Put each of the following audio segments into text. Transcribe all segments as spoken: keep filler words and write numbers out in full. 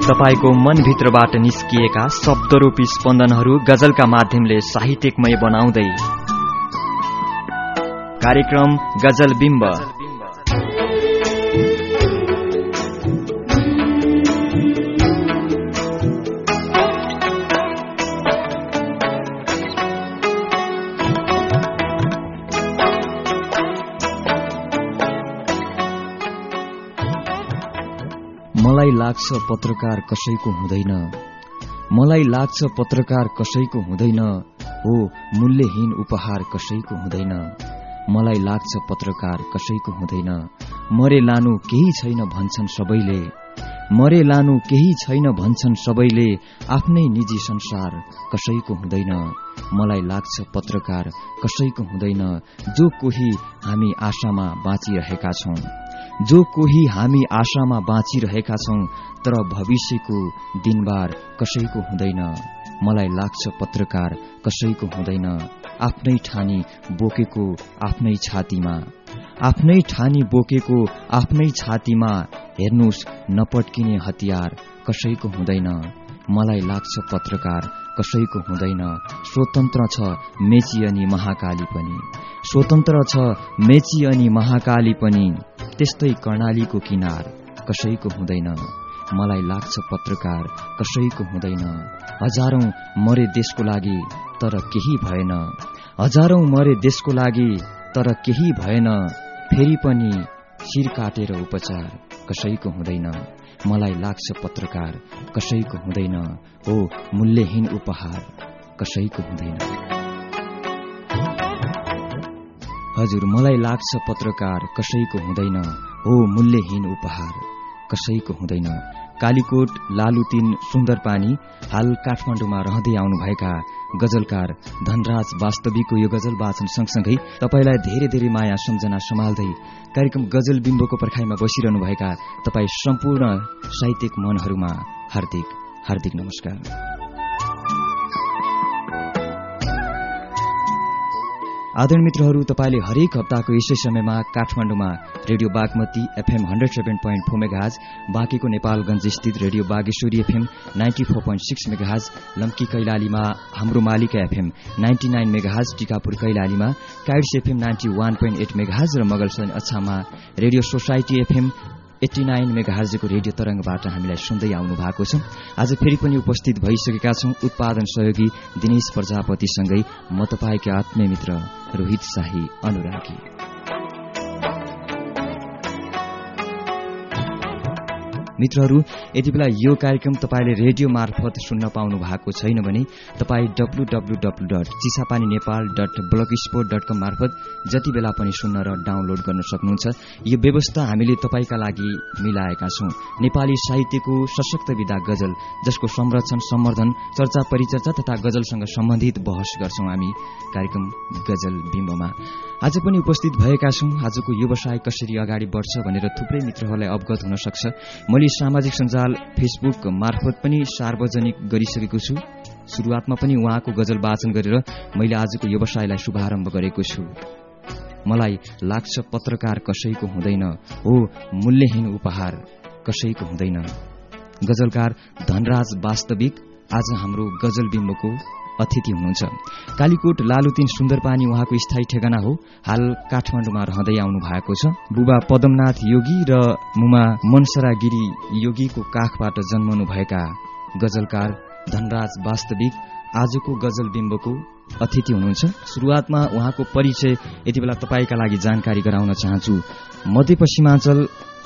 तपाईको मनभित्रबाट निस्किएका शब्दरूपी स्पन्दनहरू गजलका माध्यमले साहित्यिकमय बनाउँदै कार्यक्रम गजल बिम्ब। मलाई लाग्छ पत्रकार कसैको हुँदैन, मलाई लाग्छ पत्रकार कसैको हुँदैन, हो मूल्यहीन उपहार कसैको हुँदैन। मलाई लाग्छ पत्रकार कसैको हुँदैन, मरे लानु केही छैन भन्छन् सबैले, मरे लानु केही छैन भन्छन् सबैले, आफ्नै निजी संसार कसैको हुँदैन। मलाई लाग्छ पत्रकार कसैको हुँदैन, जो कोही हामी आशामा बाँचिरहेका छौं, जो कोही हामी आशामा बाँचिरहेका छौं, तर भविष्यको दिनबार कसैको हुँदैन। मलाई लाग्छ पत्रकार कसैको हुँदैन, आफ्नै ठानी बोकेको आफ्नै छातीमा, आफ्नै ठानी बोकेको आफ्नै छातीमा, हेर्नुस् नपट्किने हतियार कसैको हुँदैन। मलाई लाग्छ पत्रकार कसैको हुँदैन, स्वतन्त्र छ मेची अनि महाकाली पनि, स्वतन्त्र छ मेची अनि महाकाली पनि, त्यस्तै कर्णालीको किनार कसैको हुँदैन। मलाई लाग्छ पत्रकार कसैको हुँदैन, हजारौं मरे देशको लागि तर केही भएन, हजारौं मरे देशको लागि तर केही भएन, फेरि पनि शिर काटेर उपचार कसैको हुँदैन। मलाई लाग्छ पत्रकार कसैको हुँदैन, हो मूल्यहीन उपहार कसैको हुँदैन। हजुर, मलाई लाग्छ पत्रकार कसैको हुँदैन, हो मूल्यहीन उपहार कसैको हुँदैन। कालीकोट लालुतीन सुन्दरपानी हाल काठमाडौँमा रहँदै आउनुभएका गजलकार धनराज वास्तविकको यो गजल वाचन सँगसँगै तपाईलाई धेरै धेरै माया सम्झना सम्हाल्दै कार्यक्रम गजल बिम्बको पर्खाइमा बसिरहनुभएका तपाई सम्पूर्ण साहित्यिक मनहरूमा हार्दिक हार्दिक नमस्कार। आदरणीय मित्रहरू, तपाईले हरेक हप्ताको यसै समयमा काठमाडौँमा radio Bagmati FM hundred seven point four megahertz, बाँकीको नेपालगंज स्थित radio Bageshwari FM ninety four point six megahertz, Lamki कैलालीमा हाम्रो Malika FM ninety nine megahertz, Tikapur कैलालीमा काइड्स FM ninety one point eight megahertz र मगलसन अछाममा radio society FM eighty nine मेगाहर्जको रेडियो तरंगबाट हामीलाई सुन्दै आउनु भएको छ। आज फेरि पनि उपस्थित भइसकेका छौं उत्पादन सहयोगी दिनेश प्रजापतिसँगै म तपाईकै आत्मीय मित्र रोहित शाही अनुरागी। मित्रहरू, यति बेला यो कार्यक्रम तपाईले रेडियो मार्फत सुन्न पाउनु भएको छैन भने तपाई W W W dot Chisapani Nepal dot blog sport dot com मार्फत जति बेला पनि सुन्न र डाउनलोड गर्न सक्नुहुन्छ। यो व्यवस्था हामीले तपाईका लागि मिलाएका छौं। नेपाली साहित्यको सशक्त विधा गजल, जसको संरक्षण, सम्वर्धन, चर्चा, परिचर्चा तथा गजलसँग सम्बन्धित बहस गर्छौं हामी कार्यक्रम गजल बिम्बमा। आज पनि उपस्थित भएका छौं। आजको व्यवसाय कसरी अगाडि बढ्छ भनेर थुप्रै मित्रहरूलाई अवगत हुन सक्छ। मैले सामाजिक सञ्जाल फेसबुक मार्फत पनि सार्वजनिक गरिसकेको छु। शुरूआतमा पनि उहाँको गजल वाचन गरेर मैले आजको व्यवसायलाई शुभारम्भ गरेको छु। मलाई लाग्छ पत्रकार कसैको हुँदैन, हो मूल्यहीन उपहार कसैको हुँदैन। गजलकार धनराज वास्तविक आज हाम्रो गजल बिम्बको अतिथि हुनुहुन्छ। कालीकोट लालुतीन सुन्दरपानी उहाँको स्थायी ठेगाना हो। हाल काठमाडौँमा रहँदै आउनु भएको छ। बुबा पदमनाथ योगी र मुमा मनसरा गिरी योगीको काखबाट जन्मनु भएका गजलकार धनराज वास्तविक आजको गजल बिम्बको अतिथि हुनुहुन्छ। शुरूआतमा उहाँको परिचय यति बेला तपाईका लागि जानकारी गराउन चाहन्छु। मध्यपश्चिमाञ्चल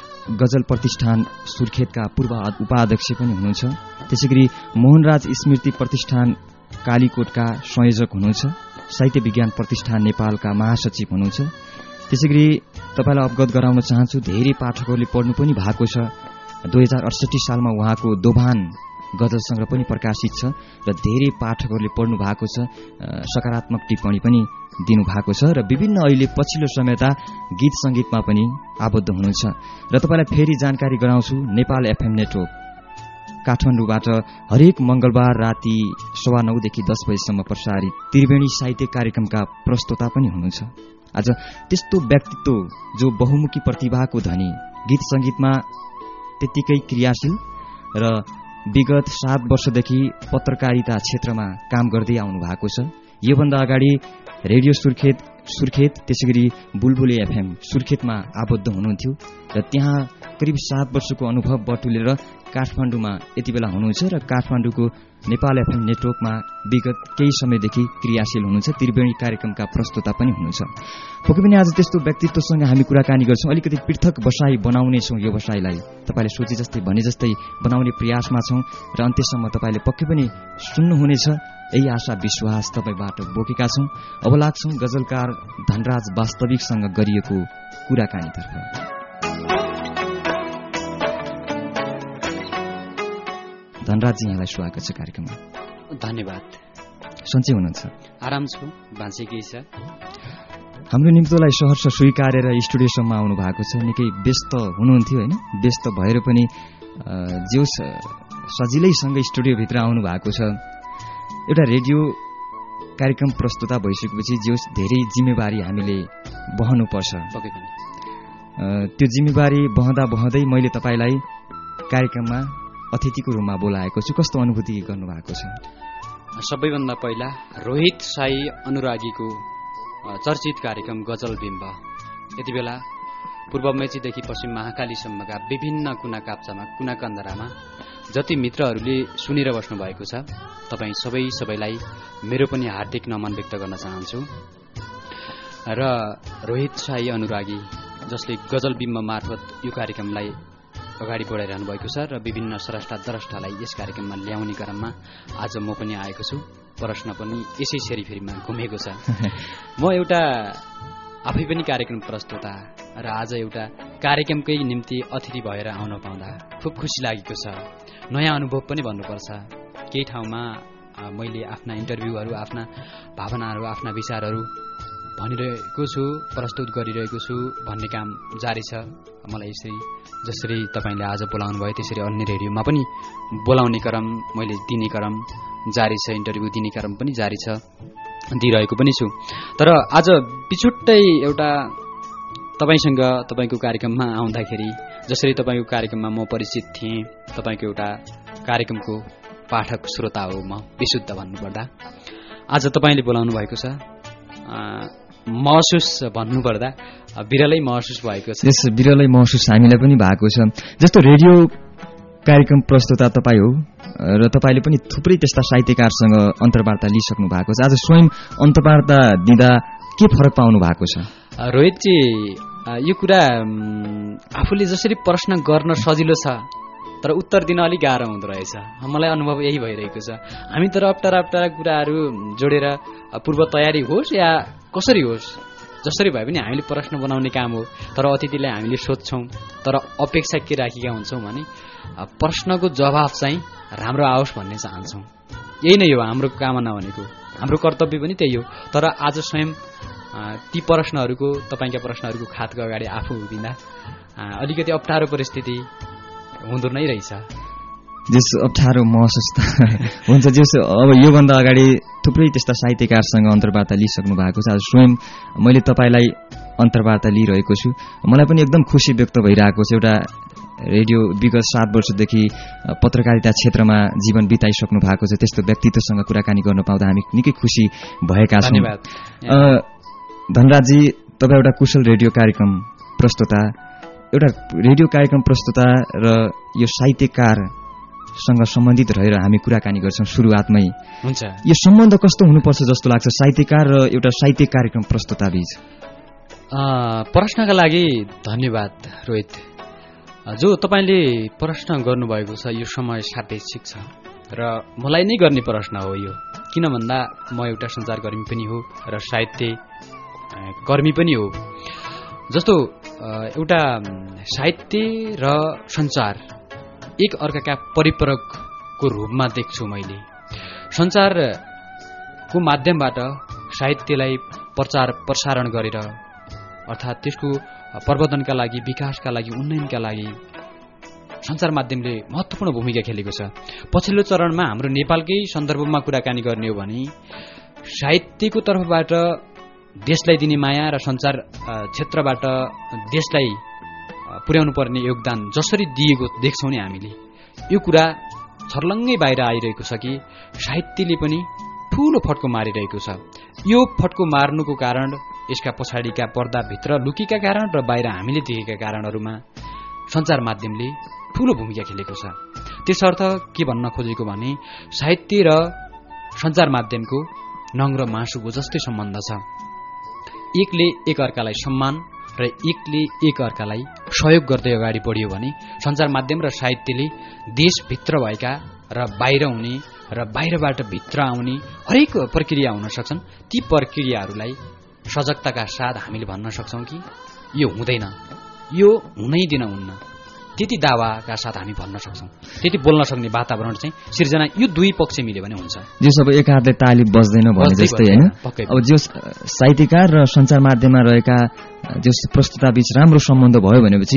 गजल प्रतिष्ठान सुर्खेतका पूर्व उपाध्यक्ष पनि हुनुहुन्छ। त्यसैगरी मोहनराज स्मृति प्रतिष्ठान कालीकोटका संयोजक हुनुहुन्छ। साहित्य विज्ञान प्रतिष्ठान नेपालका महासचिव हुनुहुन्छ। त्यसैगरी तपाईलाई अवगत गराउन चाहन्छु, धेरै पाठकहरूले पढ्नु पनि भएको छ। दुई हजार अडसठी सालमा उहाँको दोभान गजल संग्रह पनि प्रकाशित छ र धेरै पाठकहरूले पढ्नु भएको छ। सकारात्मक टिप्पणी पनि दिनु भएको छ र विभिन्न अहिले पछिल्लो समयता गीत संगीतमा पनि आबद्ध हुनुहुन्छ। र तपाईलाई फेरि जानकारी गराउँछु, नेपाल एफएम नेटवर्क काठमाडौँबाट हरेक मंगलबार राति सवा नौदेखि दस बजेसम्म प्रसारित त्रिवेणी साहित्य कार्यक्रमका प्रस्तोता पनि हुनुहुन्छ। आज त्यस्तो व्यक्तित्व जो बहुमुखी प्रतिभाको धनी, गीत संगीतमा त्यतिकै क्रियाशील र विगत सात वर्षदेखि पत्रकारिता क्षेत्रमा काम गर्दै आउनु भएको छ। योभन्दा अगाडि रेडियो सुर्खेत सुर्खेत त्यसै गरी बुलबुले एफएम सुर्खेतमा आबद्ध हुनुहुन्थ्यो र त्यहाँ करिब सात वर्षको अनुभव बटुलेर काठमाडौँमा यति बेला हुनुहुन्छ र काठमाडौँको नेपाल एफएम नेटवर्कमा विगत केही समयदेखि क्रियाशील हुनुहुन्छ। त्रिवेणी कार्यक्रमका प्रस्तुता पनि हुनुहुन्छ। पक्कै पनि आज त्यस्तो व्यक्तित्वसँग हामी कुराकानी गर्छौं। अलिकति पृथक बसाई बनाउनेछौं। यो बसाईलाई तपाईले सोचे जस्तै भने जस्तै बनाउने प्रयासमा छौं र अन्त्यसम्म तपाईले पक्कै पनि सुन्नुहुनेछ यही आशा विश्वास तपाईबाट बोकेका छौं। अब लाग्छौं गजलकार धनराज वास्तविकसँग गरिएको कुराकानीतर्फ। धनराजजी यहाँलाई स्वागत छ कार्यक्रममा। धन्यवाद। सन्चै हुनुहुन्छ? आराम छु, बाँचे केही छ। हाम्रो निम्तोलाई सहर्ष स्वीकारेर स्टुडियोसम्म आउनु भएको छ। निकै व्यस्त हुनुहुन्थ्यो होइन? व्यस्त भएर पनि जो सजिलैसँग स्टुडियोभित्र आउनु भएको छ। एउटा रेडियो कार्यक्रम प्रस्तुता भइसकेपछि जो धेरै जिम्मेवारी हामीले बहनुपर्छ। पक्कै पनि त्यो जिम्मेवारी बहँदा बहँदै मैले तपाईलाई कार्यक्रममा अतिथिको रूपमा बोलाएको छु। कस्तो अनुभूति गर्नुभएको छ? सबैभन्दा पहिला रोहित साई अनुरागीको चर्चित कार्यक्रम गजल बिम्ब यति बेला पूर्व मेचीदेखि पश्चिम महाकालीसम्मका विभिन्न कुना काप्चामा कुना कन्दरामा जति मित्रहरूले सुनेर बस्नु भएको छ तपाईँ सबै सबैलाई मेरो पनि हार्दिक नमन व्यक्त गर्न चाहन्छु। र रोहित साई अनुरागी जसले गजल बिम्ब मार्फत यो कार्यक्रमलाई अगाडि बढाइरहनु भएको छ र विभिन्न स्रष्टा द्रष्टालाई यस कार्यक्रममा ल्याउने क्रममा आज म पनि आएको छु। प्रश्न पनि यसै सेरीफेरीमा घुमेको छ। म एउटा आफै पनि कार्यक्रम प्रस्तुता र आज एउटा कार्यक्रमकै निम्ति अतिथि भएर आउन पाउँदा खुब खुसी लागेको छ। नयाँ अनुभव पनि भन्नुपर्छ। केही ठाउँमा मैले आफ्ना इन्टरभ्यूहरू, आफ्ना भावनाहरू, आफ्ना विचारहरू भनिरहेको छु, प्रस्तुत गरिरहेको छु भन्ने काम जारी छ। मलाई यसरी जसरी तपाईँले आज बोलाउनु भयो त्यसरी अन्य रेडियोमा पनि बोलाउने क्रम मैले दिने क्रम जारी छ, इन्टरभ्यू दिने क्रम पनि जारी छ, दिइरहेको पनि छु। तर आज बिछुट्टै एउटा तपाईँसँग तपाईँको कार्यक्रममा आउँदाखेरि जसरी तपाईँको कार्यक्रममा म परिचित थिएँ, तपाईँको एउटा कार्यक्रमको पाठक श्रोता हो म विशुद्ध भन्नुपर्दा। आज तपाईँले बोलाउनु भएको छ, महसुस भन्नुपर्दा बिरलै महसुस भएको छ। यस बिरलै महसुस हामीलाई पनि भएको छ। जस्तो रेडियो कार्यक्रम प्रस्तुता तपाईँ हो र तपाईँले पनि थुप्रै त्यस्ता साहित्यकारसँग अन्तर्वार्ता लिइसक्नु भएको छ। आज स्वयं अन्तर्वार्ता दिँदा के फरक पाउनु भएको छ? रोहितजी, यो कुरा आफूले जसरी प्रश्न गर्न सजिलो छ तर उत्तर दिन अलिक गाह्रो हुँदो रहेछ। मलाई अनुभव यही भइरहेको छ। हामी तर अप्ठ्यारा अप्ठ्यारा कुराहरू जोडेर पूर्व तयारी होस् या कसरी होस् जसरी भए पनि हामीले प्रश्न बनाउने काम हो। तर अतिथिलाई हामीले सोध्छौँ तर अपेक्षा के राखेका हुन्छौँ भने प्रश्नको जवाफ चाहिँ राम्रो आओस् भन्ने चाहन्छौँ। यही नै हो हाम्रो कामना भनेको, हाम्रो कर्तव्य पनि त्यही हो। तर आज स्वयं ती प्रश्नहरूको, तपाईँका प्रश्नहरूको खातको अगाडि आफू उभिँदा अलिकति अप्ठ्यारो परिस्थिति हुँदो नै रहेछ। जस अप्ठ्यारो महसुस त हुन्छ। जस अब योभन्दा अगाडि थुप्रै त्यस्ता साहित्यकारसँग अन्तर्वार्ता लिइसक्नु भएको छ। आज स्वयं मैले तपाईँलाई अन्तर्वार्ता लिइरहेको छु। मलाई पनि एकदम खुसी व्यक्त भइरहेको छ। एउटा रेडियो विगत सात वर्षदेखि पत्रकारिता क्षेत्रमा जीवन बिताइसक्नु भएको छ त्यस्तो व्यक्तित्वसँग कुराकानी गर्न पाउँदा हामी निकै खुसी भएका छौँ। धन्यवाद। धनराजजी, तपाईँ एउटा कुशल रेडियो कार्यक्रम प्रस्तुता, एउटा रेडियो कार्यक्रम प्रस्तुता र यो साहित्यकारसँग सम्बन्धित रहेर हामी कुराकानी गर्छौँ सुरुवातमै। हुन्छ। यो सम्बन्ध कस्तो हुनुपर्छ जस्तो लाग्छ साहित्यकार र एउटा साहित्य कार्यक्रम प्रस्तुता बीच? प्रश्नका लागि धन्यवाद रोहित। जो तपाईँले प्रश्न गर्नुभएको छ यो समय सापेक्षिक छ र मलाई नै गर्ने प्रश्न हो यो। किन भन्दा म एउटा सञ्चारकर्मी पनि हो र साहित्य कर्मी पनि हो। जस्तो एउटा साहित्य र सञ्चार एक अर्काका परिपूरकको रूपमा देख्छु मैले। सञ्चारको माध्यमबाट साहित्यलाई प्रचार प्रसारण गरेर अर्थात् त्यसको प्रवर्धनका लागि, विकासका लागि, उन्नयनका लागि सञ्चार माध्यमले महत्त्वपूर्ण भूमिका खेलेको छ। पछिल्लो चरणमा हाम्रो नेपालकै सन्दर्भमा कुराकानी गर्ने हो भने साहित्यको तर्फबाट देशलाई दिने माया र सञ्चार क्षेत्रबाट देशलाई पुर्याउनु पर्ने योगदान जसरी दिएको देख्छौँ नि हामीले, यो कुरा छर्लङ्गै बाहिर आइरहेको छ कि साहित्यले पनि ठूलो फड्को मारिरहेको छ। यो फड्को मार्नुको कारण यसका पछाडिका पर्दाभित्र लुकेका कारण र बाहिर हामीले देखेका कारणहरूमा सञ्चार माध्यमले ठूलो भूमिका खेलेको छ। त्यसर्थ के भन्न खोजेको भने साहित्य र सञ्चार माध्यमको नङ र मासुको जस्तै सम्बन्ध छ। एकले एकअर्कालाई सम्मान र एकले एकअर्कालाई सहयोग गर्दै अगाडि बढ्यो भने सञ्चार माध्यम र साहित्यले देशभित्र भएका र बाहिर हुने र बाहिरबाट भित्र आउने हरेक प्रक्रिया हुन सक्छन्। ती प्रक्रियाहरूलाई सजगताका साथ हामीले भन्न सक्छौं कि यो हुँदैन, यो हुनै दिन हुन्न, त्यति दावाका साथ हामी भन्न सक्छौं। त्यति बोल्न सक्ने वातावरण चाहिँ सिर्जना यो दुई पक्ष मिल्यो भने हुन्छ। जो सब एक हातले ताली बज्दैन भने जस्तै हैन। अब जो साहित्यकार र सञ्चार माध्यममा रहेका जो प्रस्तुताबीच राम्रो सम्बन्ध भयो भनेपछि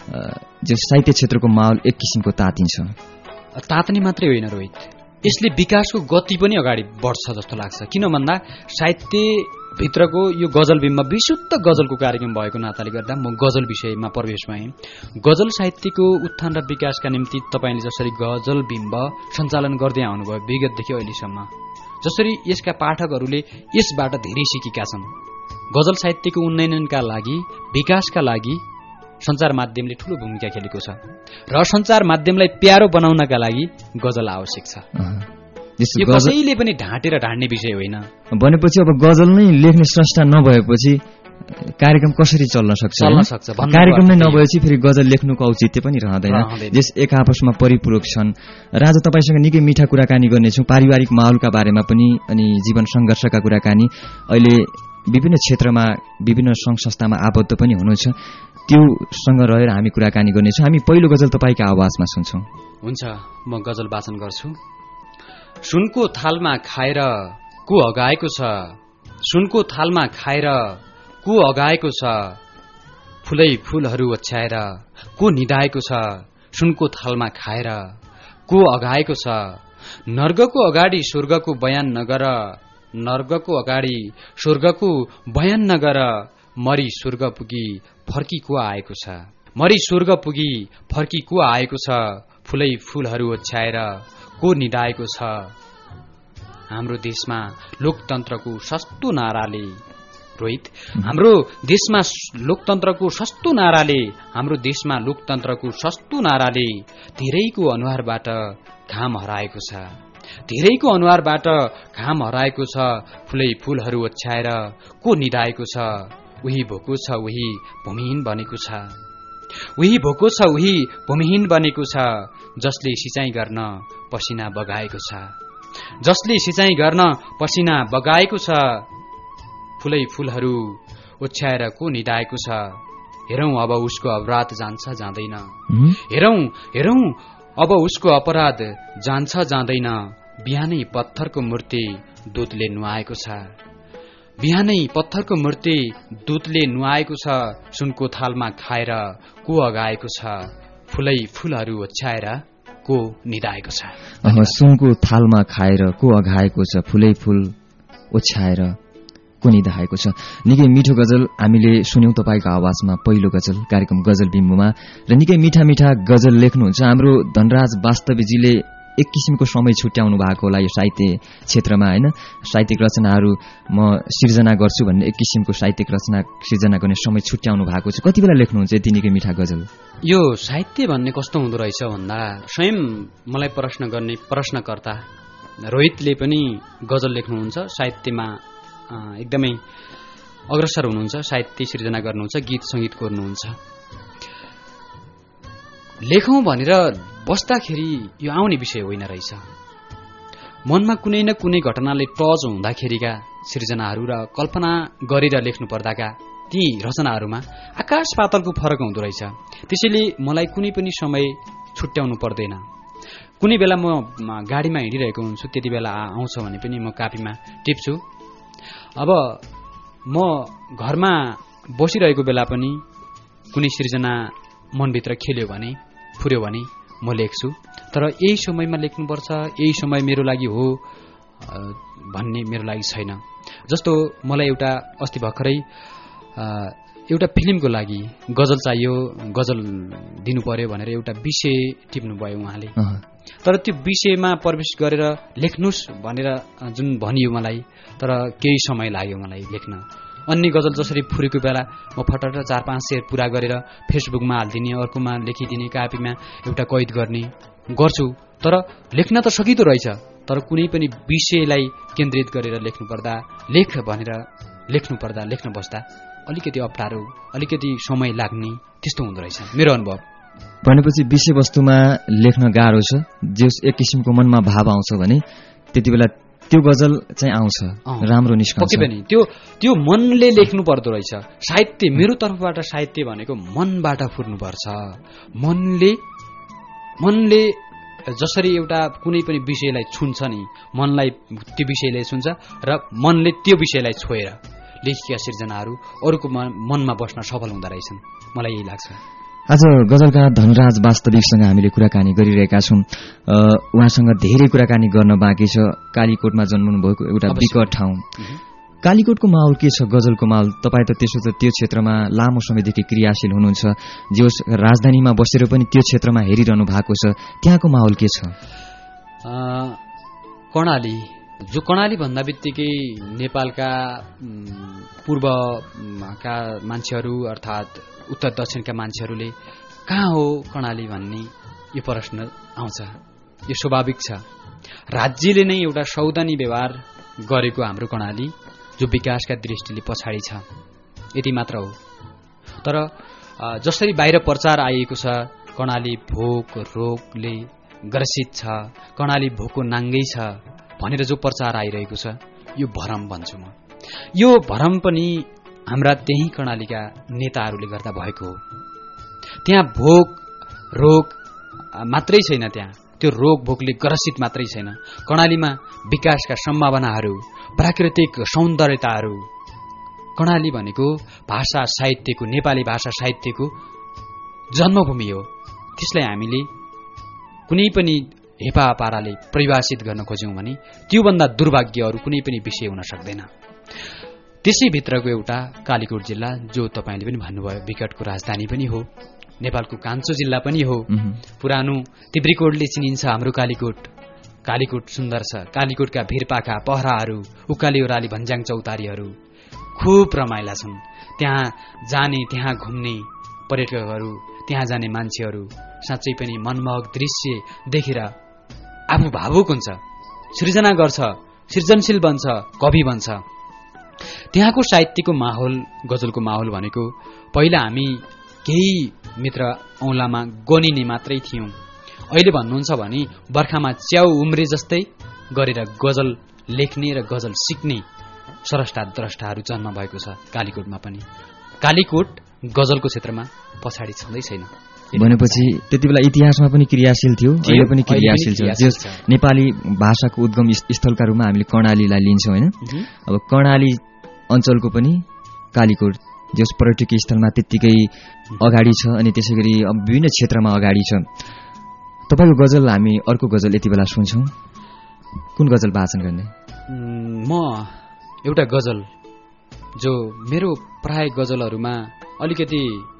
जो साहित्य क्षेत्रको माहौल एक किसिमको तातिन्छ। तातनी मात्रै होइन रोहित, यसले विकासको गति पनि अगाडि बढ्छ जस्तो लाग्छ। किन भन्दा साहित्य भित्रको यो गजल बिम्ब विशुद्ध गजलको कार्यक्रम भएको नाताले गर्दा म गजल विषयमा प्रवेश भएँ। गजल साहित्यको उत्थान र विकासका निम्ति तपाईले जसरी गजल बिम्ब सञ्चालन गर्दै आउनुभयो विगतदेखि अहिलेसम्म, जसरी यसका पाठकहरूले यसबाट धेरै सिकेका छन्। गजल साहित्यको उन्नयनका लागि, विकासका लागि सञ्चार माध्यमले ठूलो भूमिका खेलेको छ र सञ्चार माध्यमलाई प्यारो बनाउनका लागि गजल आवश्यक छ। यो कसैले पनि ढाँटेर ढाड्ने विषय होइन। भनेपछि अब गजल नै लेख्ने स्रष्टा नभएपछि कार्यक्रम कसरी चल्न सक्छ? चल्न सक्छ। कार्यक्रम नै नभएपछि फेरि गजल लेख्नुको औचित्य पनि रहँदैन। जस एक आपसमा परिपूरक छन्। राजा तपाईसँग निकै मिठा कुराकानी गर्नेछौँ पारिवारिक माहौलका बारेमा पनि अनि जीवन संघर्षका कुराकानी। अहिले विभिन्न क्षेत्रमा विभिन्न संघ संस्थामा आबद्ध पनि हुनुहुन्छ, त्योसँग रहेर हामी कुराकानी गर्नेछौँ। हामी पहिलो गजल तपाईका आवाजमा सुन्छौँ। हुन्छ, म गजल वाचन गर्छु। सुनको थालमा खाएर को अगाएको छ, सुनको थालमा खाएर को अगाएको छ, फुलै फूलहरू ओछ्याएर को निदाएको छ, सुनको थालमा खाएर को अगाएको छ, नर्गको अगाडि स्वर्गको बयान नगर, नर्गको अगाडि स्वर्गको बयान नगर, मरी स्वर्ग पुगी फर्की को आएको छ, मरी स्वर्ग पुगी फर्की को आएको छ, फुलै फूलहरू ओछ्याएर को निदाएको छ। हाम्रो देशमा लोकतन्त्रको सस्तो नाराले रोहित, हाम्रो देशमा लोकतन्त्रको सस्तो नाराले, हाम्रो देशमा लोकतन्त्रको सस्तो नाराले धेरैको अनुहारबाट घाम हराएको छ, धेरैको अनुहारबाट घाम हराएको छ, फुलै फूलहरू ओछ्याएर को निदाएको छ। उही भोको छ उही भूमिहीन बनेको छ, उही भोको छ उही भूमिहीन बनेको छ, जसले सिँचाइ गर्न पसिना बगाएको छ, जसले सिँचाइ गर्न पसिना बगाएको छ, फुलै फूलहरू ओछ्याएर को निदाएको छ। हेरौं अब उसको अपराध जान्छ जाँदैन, हेरौं हेरौं अब उसको अपराध जान्छ जाँदैन, बिहानै पत्थरको मूर्ति दूधले नुहाएको छ, बिहानै पत्थरको मूर्ति दूधले नुहाएको छ, सुनको थालमा खाएर को अगाएको छ, फुलै फूलहरू ओछ्याएर को निदाएको छ। सुनको थालमा खाएर को अगाएको छ, फुलै फूल ओछ्याएर को निदाएको छ। निकै मिठो गजल हामीले सुन्यौं तपाईको आवाजमा पहिलो गजल कार्यक्रम गजल बिम्बुमा। र निकै मिठा मिठा गजल लेख्नुहुन्छ हाम्रो धनराज वास्तवीजीले। एक किसिमको समय छुट्याउनु भएको होला यो साहित्य क्षेत्रमा हैन। साहित्यिक रचनाहरू म सिर्जना गर्छु भन्ने एक किसिमको साहित्यिक रचना सिर्जना गर्ने समय छुट्याउनु भएको छ। कति बेला लेख्नुहुन्छ यति निकै मिठा गजल? यो साहित्य भन्ने कस्तो हुँदो रहेछ भन्दा स्वयं मलाई प्रश्न गर्ने प्रश्नकर्ता रोहितले पनि गजल लेख्नुहुन्छ, साहित्यमा एकदमै अग्रसर हुनुहुन्छ, साहित्य सिर्जना गर्नुहुन्छ, गीत संगीत कोर्नुहुन्छ। लेखौं भनेर बस्दाखेरि यो आउने विषय होइन रहेछ। मनमा कुनै न कुनै घटनाले टच हुँदाखेरिका सिर्जनाहरू र कल्पना गरेर लेख्नु पर्दाका ती रचनाहरूमा आकाश पातलको फरक हुँदो रहेछ। त्यसैले मलाई कुनै पनि समय छुट्याउनु पर्दैन। कुनै बेला म गाडीमा हिँडिरहेको हुन्छु, त्यति बेला आउँछ भने पनि म कापीमा टिप्छु। अब म घरमा बसिरहेको बेला पनि कुनै सिर्जना मनभित्र खेल्यो भने फुर्यो भने म लेख्छु। तर यही समयमा लेख्नुपर्छ, यही समय मेरो लागि हो भन्ने मेरो लागि छैन। जस्तो मलाई एउटा अस्ति भर्खरै एउटा फिल्मको लागि गजल चाहियो, गजल दिनु पर्यो भनेर एउटा विषय टिप्नु भयो उहाँले। तर त्यो विषयमा प्रवेश गरेर लेख्नुस् भनेर जुन भनियो मलाई, तर केही समय लाग्यो मलाई लेख्न। अन्य गजल जसरी फुरेको बेला म फटाफट चार पाँच शेर पुरा गरेर फेसबुकमा हालिदिने, अर्कोमा लेखिदिने, कापीमा एउटा कैद गर्ने गर्छु, तर लेख्न त सकिँदो रहेछ। तर कुनै पनि विषयलाई केन्द्रित गरेर लेख्नुपर्दा, लेख भनेर लेख्नुपर्दा, लेख्न बस्दा अलिकति अप्ठ्यारो, अलिकति समय लाग्ने, त्यस्तो हुँदो रहेछ मेरो अनुभव। भनेपछि विषयवस्तुमा लेख्न गाह्रो छ, जे एक किसिमको मनमा भाव आउँछ भने त्यति बेला त्यो गजल चाहिँ आउँछ, राम्रो निस्कन्छ। पक्कै पनि त्यो त्यो मनले लेख्नु पर्दो रहेछ। साहित्य मेरो तर्फबाट साहित्य भनेको मनबाट फुर्नुपर्छ। मनले मनले जसरी एउटा कुनै पनि विषयलाई छुन्छ नि, मनलाई त्यो विषयले छुन्छ र मनले त्यो विषयलाई छोएर लेखिएका सिर्जनाहरू अरूको मनमा बस्न सफल हुँदो रहेछन्, मलाई यही लाग्छ। आज गजलकार धनराज वास्तविकसँग हामीले कुराकानी गरिरहेका छौं। उहाँसँग धेरै कुराकानी गर्न बाँकी छ। कालीकोटमा जन्मनु भएको एउटा विकट ठाउँ, कालीकोटको माहौल के छ? गजलको माहौल, तपाईँ त त्यसो त त्यो क्षेत्रमा लामो समयदेखि क्रियाशील हुनुहुन्छ, जे होस् राजधानीमा बसेर पनि त्यो क्षेत्रमा हेरिरहनु भएको छ, त्यहाँको माहौल के छ? कर्णाली, जो कर्णाली भन्दा बित्तिकै नेपालका पूर्वका मान्छेहरू अर्थात् उत्तर दक्षिणका मान्छेहरूले कहाँ हो कर्णाली भन्ने यो प्रश्न आउँछ। यो स्वाभाविक छ। राज्यले नै एउटा सौदानी व्यवहार गरेको हाम्रो कर्णाली, जो विकासका दृष्टिले पछाडि छ, यति मात्र हो। तर जसरी बाहिर प्रचार आइएको छ कर्णाली भोक रोगले ग्रसित छ, कर्णाली भोकको नाङ्गै छ भनेर जो प्रचार आइरहेको छ, यो भ्रम भन्छु म। यो भ्रम पनि हाम्रा त्यही कर्णालीका नेताहरूले गर्दा भएको हो। त्यहाँ भोक रोग मात्रै छैन, त्यहाँ त्यो रोग भोकले ग्रसित मात्रै छैन। कर्णालीमा विकासका सम्भावनाहरू, प्राकृतिक सौन्दर्यताहरू, कर्णाली भनेको भाषा साहित्यको, नेपाली भाषा साहित्यको जन्मभूमि हो। त्यसलाई हामीले कुनै पनि हेपा पाराले परिभाषित गर्न खोज्यौं भने त्योभन्दा दुर्भाग्य अरू कुनै पनि विषय हुन सक्दैन। त्यसै भित्रको एउटा कालीकोट जिल्ला, जो तपाईले पनि भन्नुभयो विकटको राजधानी पनि हो, नेपालको कान्छो जिल्ला पनि हो। पुरानो तिब्रीकोटले चिनिन्छ हाम्रो कालीकोट। कालीकोट सुन्दर छ। कालीकोटका भिरपाखा पहराहरू, उकाली ओराली भन्ज्याङ चौतारीहरू खुब रमाइला छन्। त्यहाँ जाने, त्यहाँ घुम्ने पर्यटकहरू, त्यहाँ जाने मान्छेहरू साँच्चै पनि मनमोहक दृश्य देखेर आफू भावुक हुन्छ, सृजना गर्छ, सृजनशील बन्छ, कवि बन्छ। त्यहाँको साहित्यको माहौल, गजलको माहौल भनेको पहिला हामी केही मित्र औंलामा गनिने मात्रै थियौं। अहिले भन्नुहुन्छ भने बर्खामा च्याउ उम्रे जस्तै गरेर गजल लेख्ने र गजल सिक्ने स्रष्टा द्रष्टाहरू जन्म भएको छ कालीकोटमा पनि। कालीकोट गजलको क्षेत्रमा पछाडि छँदै छैन। भनेपछि त्यति बेला इतिहासमा पनि क्रियाशील थियो, अहिले पनि क्रियाशील छ। नेपाली भाषाको उद्गम स्थलका रूपमा हामीले कर्णालीलाई लिन्छौं हैन? अब कर्णाली अञ्चलको पनि कालीकोट जस पर्यटकीय स्थलमा त्यत्तिकै अगाडि छ, अनि त्यसैगरी विभिन्न क्षेत्रमा अगाडि छ। तपाईको गजल हामी अर्को गजल यति बेला सुन्छौं। कुन गजल वाचन गर्ने? म एउटा गजल जो मेरो प्राय गजलहरूमा अलिकति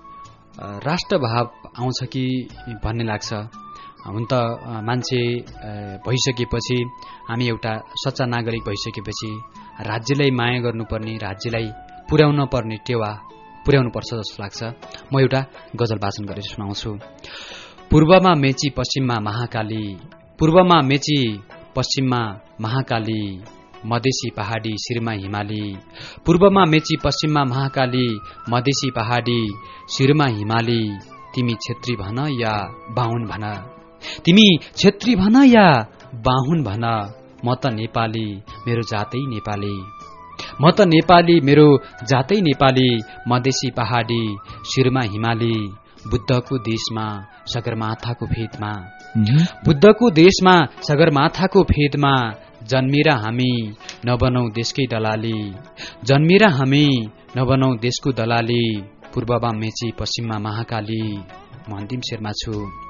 राष्ट्रभाव आउँछ कि भन्ने लाग्छ। हुन त मान्छे भइसकेपछि, हामी एउटा सच्चा नागरिक भइसकेपछि राज्यलाई माया गर्नुपर्ने, राज्यलाई पुर्याउन पर्ने टेवा पुर्याउनु पर्छ जस्तो लाग्छ। म एउटा गजल वाचन गरेर सुनाउँछु। पूर्वमा मेची पश्चिममा महाकाली, पूर्वमा मेची पश्चिममा महाकाली, मधेसी पहाडी शिरमा हिमाली। पूर्वमा मेची पश्चिममा महाकाली, मधेसी पहाडी शिरमा हिमाली। तिमी क्षेत्री भन या बाहुन भन, तिमी क्षेत्री भन या बाहुन भन, म त नेपाली मेरो जातै नेपाली, म त नेपाली मेरो जातै नेपाली। मधेसी पहाडी शिरमा हिमाली, बुद्धको देशमा सगरमाथाको फेदमा, बुद्धको देशमा सगरमाथाको फेदमा जन्मेर हामी नबनौ देशकै दलाली, जन्मेर हामी नबनौ देशको दलाली। पूर्वमा मेची पश्चिममा महाकाली। म अन्तिम शेरमा छु।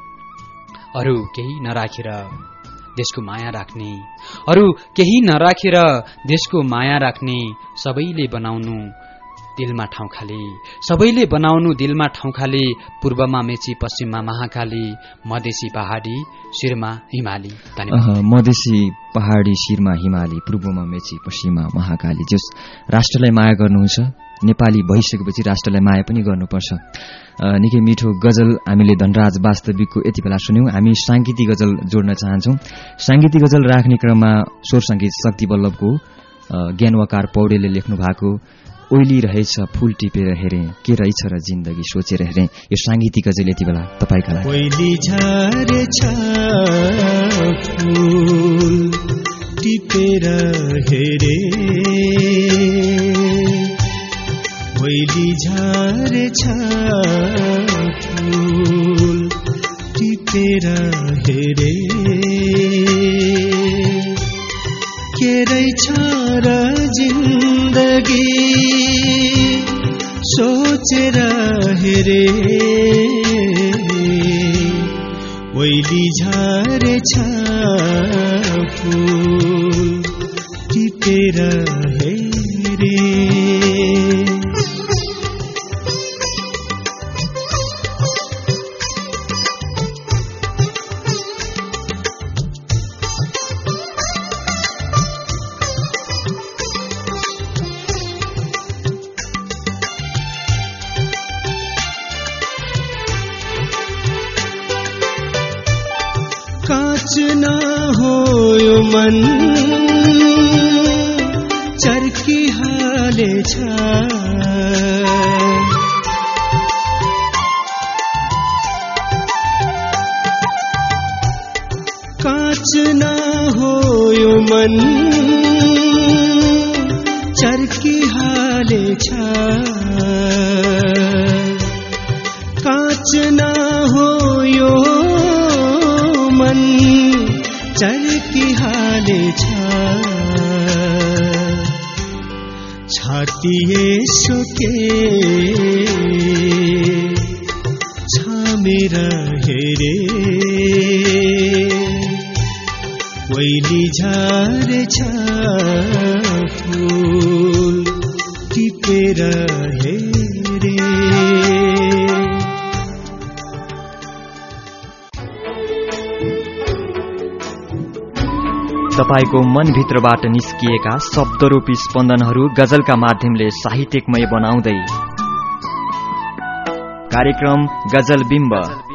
अरू केही नराखेर देशको माया राख्ने, अरू केही नराखेर देशको माया राख्ने, सबैले बनाउनु दिलमा ठाउँ खाली, सबैले बनाउनु दिलमा ठाउँ खाली, पूर्वमा मेची पश्चिममा महाकाली, मधेसी पहाडी शिरमा हिमाली। मधेसी पहाडी शिरमा हिमाली, पूर्वमा मेची पश्चिममा महाकाली। जस राष्ट्रलाई माया गर्नुहुन्छ, नेपाली भइसकेपछि राष्ट्रलाई माया पनि गर्नुपर्छ। निकै मिठो गजल हामीले धनराज वास्तविकको यति बेला सुन्यौं। हामी सांगीतिक गजल जोड्न चाहन्छौं। सांगीतिक गजल राख्ने क्रममा स्वर संगीत शक्ति बल्लभको, ज्ञानवकार पौडेलले लेख्नु भएको ओइली रहेछ फूल टिपेर हेरे, के रहेछ र जिन्दगी सोचेर हेरे, यो सांगीतिक गजल यति बेला तपाईका लागि। ओइली झरेछ फूल टिपेर हेरे, ओइली झरेछ फूल टिपेर हेरे, के रहेछ र जिन्दगी सोचेर हेरे, ओइली झरेछ फूल टिपेर हेरे। काँच न हो यो मन चर्की हालेछ, काँच न हो यो मन चर्की हालेछ, काँच न हो यो मन चर्की हालेछ, छातिए सोके छामेर हेरे, ओइली झरेछ फूल टिपेर हेरे। तपाईको मनभित्रबाट निस्किएका शब्दरूपी स्पन्दनहरू गजलका माध्यमले साहित्यमय बनाउँदै कार्यक्रम गजल बिम्ब।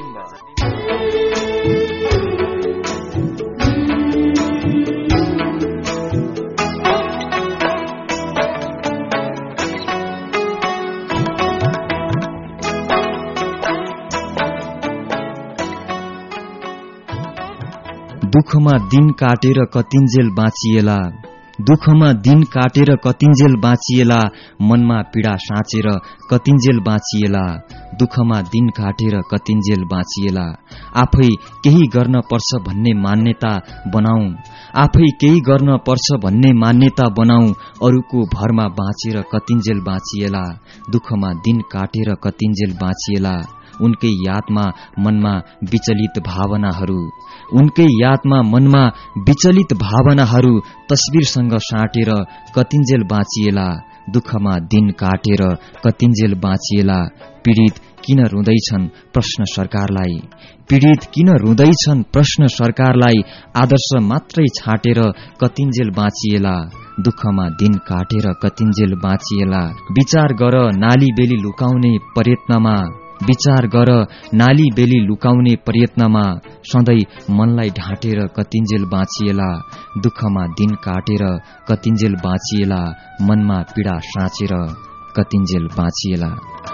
दुखमा दिन काटेर कतिन्जेल बाँचिएला, दुखमा दिन काटेर कतिन्जेल बाँचिएला, मनमा पीडा साँचेर कतिन्जेल बाँचिएला, दुखमा दिन काटेर कतिन्जेल बाँचिएला। आफै केही गर्न पर्छ भन्ने मान्यता बनाऊ, आफै केही गर्न पर्छ भन्ने मान्यता बनाऊ, अरूको भरमा बाँचेर कतिन्जेल बाँचिएला, दुखमा दिन काटेर कतिन्जेल बाँचिएला। उनकै यादमा मनमा विचलित भावनाहरू, उनकै यादमा मनमा विचलित भावनाहरू तस्बिरसँग साटेर कतिन्जेल बाँचिएला, दुखमा दिन काटेर कतिन्जेल बाँचिएला। पीडित किन रुँदैछन् प्रश्न सरकारलाई, पीडित किन रुँदैछन् प्रश्न सरकारलाई, आदर्श मात्रै छाटेर कतिन्जेल बाँचिएला, दुखमा दिन काटेर कतिन्जेल बाँचिएला। विचार गर नाली बेली लुकाउने प्रयत्नमा, विचार गर नाली बेली लुकाउने प्रयत्नमा, सधैँ मनलाई ढाँटेर कतिन्जेल बाँचिएला, दुखमा दिन काटेर कतिन्जेल बाँचिएला, मनमा पीडा साँचेर कतिन्जेल बाँचिएला।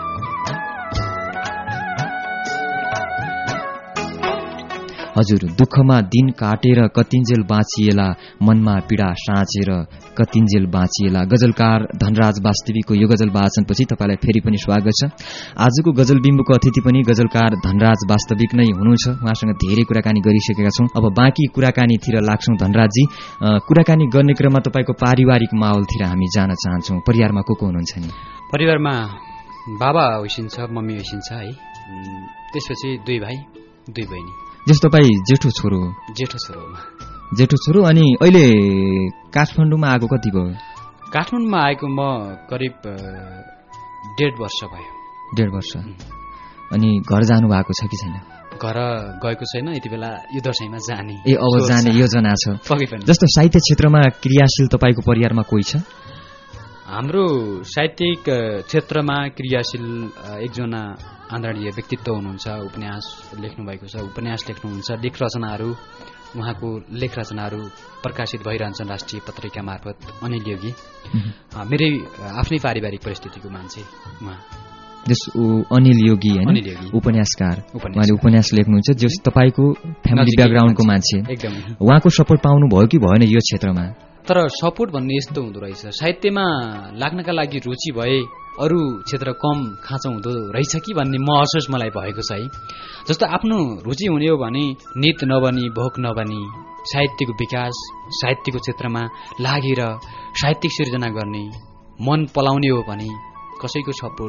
हजुर, दुखमा दिन काटेर कतिन्जेल बाँचिएला, मनमा पीडा साँचेर कतिन्जेल बाँचिएला। गजलकार धनराज वास्तविकको यो गजल वाचनपछि तपाईलाई फेरि पनि स्वागत छ। आजको गजल बिम्बको अतिथि पनि गजलकार धनराज वास्तविक नै हुनुहुन्छ। उहाँसँग धेरै कुराकानी गरिसकेका छौं। अब बाँकी कुराकानीतिर लाग्छौं। धनराजजी, कुराकानी गर्ने क्रममा तपाईको पारिवारिक माहौलतिर हामी जान चाहन्छौं। परिवारमा को को हुनुहुन्छ नि? परिवारमा बाबा होइसिन्छ, मम्मी होइसिन्छ है, त्यसपछि दुई भाइ दुई बहिनी। जस्तो तपाई जेठो छोरो? जेठो छोरो जेठो छोरो। अनि अहिले काठमाडौँमा आएको कति भयो? काठमाडौँमा आएको म करिब डेढ वर्ष भयो। डेढ वर्ष। अनि घर जानु भएको छ कि छैन? घर गएको छैन, यति बेला यो दशैंमा जाने। ए अब जाने योजना छ। पक्कै पनि। जस्तो साहित्य क्षेत्रमा क्रियाशील तपाईँको परिवारमा कोही छ? हाम्रो साहित्यिक क्षेत्रमा क्रियाशील एकजना आदरणीय व्यक्तित्व हुनुहुन्छ, उपन्यास लेख्नु भएको छ, उपन्यास लेख्नुहुन्छ, लेख रचनाहरू उहाँको लेख रचनाहरू प्रकाशित भइरहन्छन् राष्ट्रिय पत्रिका मार्फत। अनिल योगी मेरै आफ्नै पारिवारिक परिस्थितिको मान्छे उहाँ। जस अनिल योगी हैन, उपन्यासकार, उहाँले उपन्यास लेख्नुहुन्छ, जस तपाईको फ्यामिली ब्याकग्राउन्डको मान्छे। एकदमै। उहाँको सपोर्ट पाउनु भयो कि भएन यो क्षेत्रमा? तर सपोर्ट भन्ने यस्तो हुँदो रहेछ, साहित्यमा लाग्नका लागि रुचि भए अरू क्षेत्र कम खाँचो हुँदो रहेछ कि भन्ने महसुस मलाई भएको छ है। जस्तो आफ्नो रुचि हुने हो भने नित नबनी भोक नबनी साहित्यको विकास, साहित्यको क्षेत्रमा लागेर साहित्यिक सिर्जना गर्ने मन पलाउने हो भने कसैको सपोर्ट,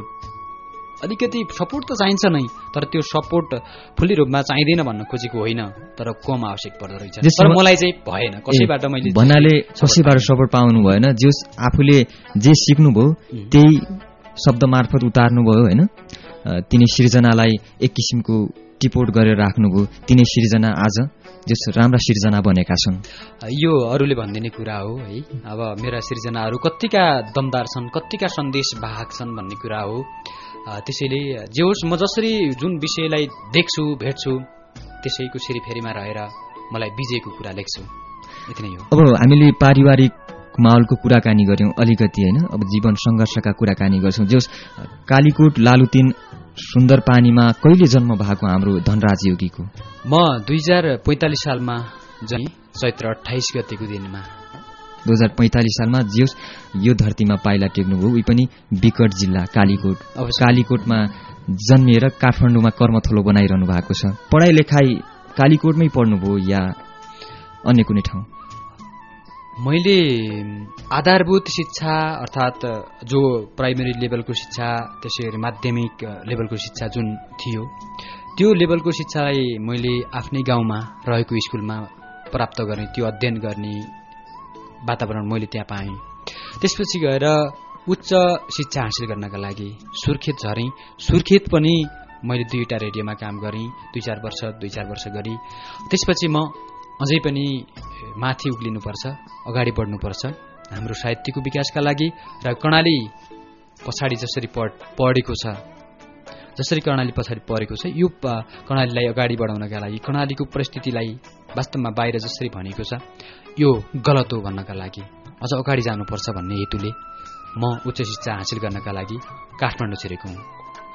अलिकति सपोर्ट त चाहिन्छ नै, तर त्यो सपोर्ट फुल्ली रूपमा चाहिँदैन भन्न खोजेको होइन, तर कम आवश्यक पर्दो रहेछ। तर मलाई चाहिँ भएन, कसैबाट मैले भन्नाले कसैबाट सपोर्ट पाउनु भएन। जस आफूले जे सिक्नुभयो त्यही शब्द मार्फत उतार्नुभयो हैन, तिनी सिर्जनालाई एक किसिमको टिपोट गरेर राख्नुभयो, तिनी सिर्जना आज जस राम्रा सिर्जना बनेका छन्। यो अरूले भनिदिने कुरा हो है। अब मेरा सिर्जनाहरू कतिका दमदार छन्, कतिका सन्देश वाहक छन् भन्ने कुरा हो। त्यसैले जे होस्, म जसरी जुन विषयलाई देख्छु भेट्छु त्यसैको सिरिफेरीमा रहेर मलाई विजयको कुरा लेख्छु, यति नै हो। अब हामीले पारिवारिक माहौलको कुराकानी गर्यौं अलिकति हैन, अब जीवन संघर्षका कुराकानी गर्छौं। जस कालीकोट लालुतीन सुन्दर पानीमा कहिले जन्म भएको हाम्रो धनराज योगीको? म दुई हजार पैंतालिस सालमा जन्मे, चैत्र अट्ठाइस गतेको दिनमा। दुई हजार पैंतालिस सालमा जियोस् यो धरतीमा पाइला टेक्नुभयो, उही पनि विकट जिल्ला कालीकोट। कालीकोटमा जन्मिएर काठमाडौँमा कर्मथलो बनाइरहनु भएको छ। पढाइ लेखाइ कालीकोटमै पढ्नुभयो या अन्य कुनै ठाउँ? मैले आधारभूत शिक्षा अर्थात् जो प्राइमेरी लेभलको शिक्षा, त्यसैगरी माध्यमिक लेभलको शिक्षा जुन थियो त्यो लेभलको शिक्षालाई मैले आफ्नै गाउँमा रहेको स्कुलमा प्राप्त गर्ने, त्यो अध्ययन गर्ने वातावरण मैले त्यहाँ पाएँ। त्यसपछि गएर उच्च शिक्षा हासिल गर्नका लागि सुर्खेत झरेँ। सुर्खेत पनि मैले दुईवटा रेडियोमा काम गरेँ, दुई चार वर्ष दुई चार वर्ष गरी। त्यसपछि म अझै पनि माथि उक्लिनुपर्छ, अगाडि बढ्नुपर्छ हाम्रो साहित्यको विकासका लागि। र कर्णाली पछाडि जसरी पढेको छ, जसरी कर्णाली पछाडि परेको छ, यो कर्णालीलाई अगाडि बढाउनका लागि, कर्णालीको परिस्थितिलाई वास्तवमा बाहिर जसरी भनेको छ यो गलत हो भन्नका लागि, अझ अगाडि जानुपर्छ भन्ने हेतुले म उच्च शिक्षा हासिल गर्नका लागि काठमाडौँ छिरेको हुँ।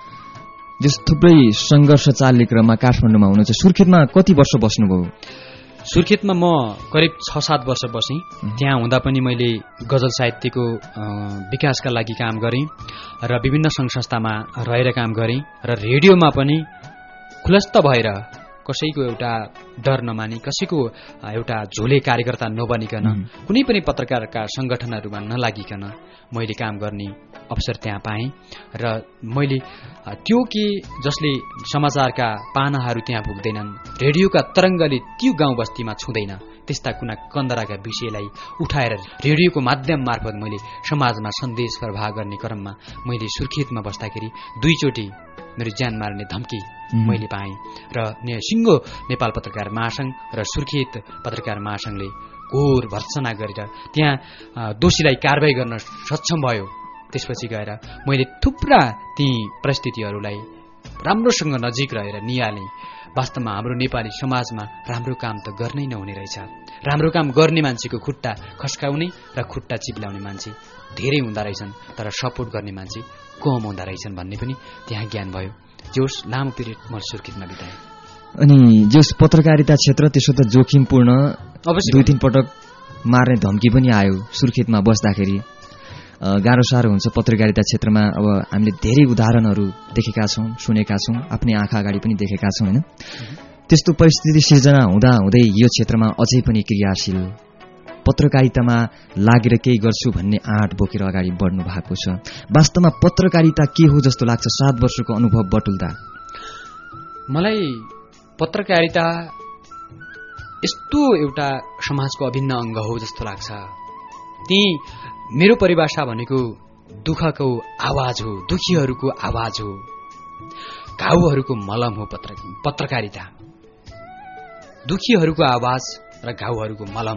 जस थुप्रै संघर्ष चाल्ने क्रममा काठमाडौँमा हुनुहुन्छ। सुर्खेतमा कति वर्ष बस्नुभयो? सुर्खेतमा म करिब छ सात वर्ष बसेँ। त्यहाँ हुँदा पनि मैले गजल साहित्यको विकासका लागि काम गरेँ र विभिन्न सङ्घ संस्थामा रहेर काम गरेँ र रेडियोमा पनि खुलस्त भएर कसैको एउटा डर नमानी, कसैको एउटा झोले कार्यकर्ता नबनिकन, कुनै पनि पत्रकारका संगठनहरूमा नलागिकन मैले काम गर्ने अवसर त्यहाँ पाएँ। र मैले त्यो कि जसले समाचारका पानाहरू त्यहाँ पुग्दैनन्, रेडियोका तरङ्गले त्यो गाउँ बस्तीमा छुँदैन, त्यस्ता कुना कन्दराका विषयलाई उठाएर रेडियोको माध्यम मार्फत मैले समाजमा सन्देश प्रवाह गर्ने क्रममा मैले सुर्खेतमा बस्दाखेरि दुईचोटि मेरो ज्यान मार्ने धम्की मैले पाएँ। र सिङ्गो नेपाल पत्रकार महासंघ र सुर्खेत पत्रकार महासंघले घोर भर्त्सना गरेर त्यहाँ दोषीलाई कारबाही गर्न सक्षम भयो। त्यसपछि गएर मैले थुप्रा ती परिस्थितिहरूलाई राम्रोसँग नजिक रहेर निहालेँ। वास्तवमा हाम्रो नेपाली समाजमा राम्रो काम त गर्नै नहुने रहेछ। राम्रो काम गर्ने मान्छेको खुट्टा खस्काउने र खुट्टा चिप्लाउने मान्छे धेरै हुँदा रहेछन्, तर सपोर्ट गर्ने मान्छे कम हुँदा रहेछन् भन्ने पनि त्यहाँ ज्ञान भयो। जोस लामो पिरियड म सुर्खेतमा बिताएँ। अनि जोस पत्रकारिता क्षेत्र त्यसो त जोखिमपूर्ण, दुई तीन पटक मार्ने धम्की पनि आयो सुर्खेतमा बस्दाखेरि। गाह्रो साह्रो हुन्छ पत्रकारिता क्षेत्रमा। अब हामीले धेरै उदाहरणहरू देखेका छौँ, सुनेका छौँ, आफ्नै आँखा अगाडि पनि देखेका छौँ हैन। त्यस्तो परिस्थिति सिर्जना हुँदा हुँदै यो क्षेत्रमा अझै पनि क्रियाशील, पत्रकारितामा लागेर केही गर्छु भन्ने आँट बोकेर अगाडि बढ्नु भएको छ। वास्तवमा पत्रकारिता के हो जस्तो लाग्छ सात वर्षको अनुभव बटुल्दा? मलाई पत्रकारिता यस्तो एउटा समाजको अभिन्न अङ्ग हो जस्तो लाग्छ। ती मेरो परिभाषा भनेको दुःखको आवाज हो, दुखीहरूको आवाज हो, घाउहरूको मलम हो पत्रकारिता। दुखीहरूको आवाज र घाउहरूको मलम,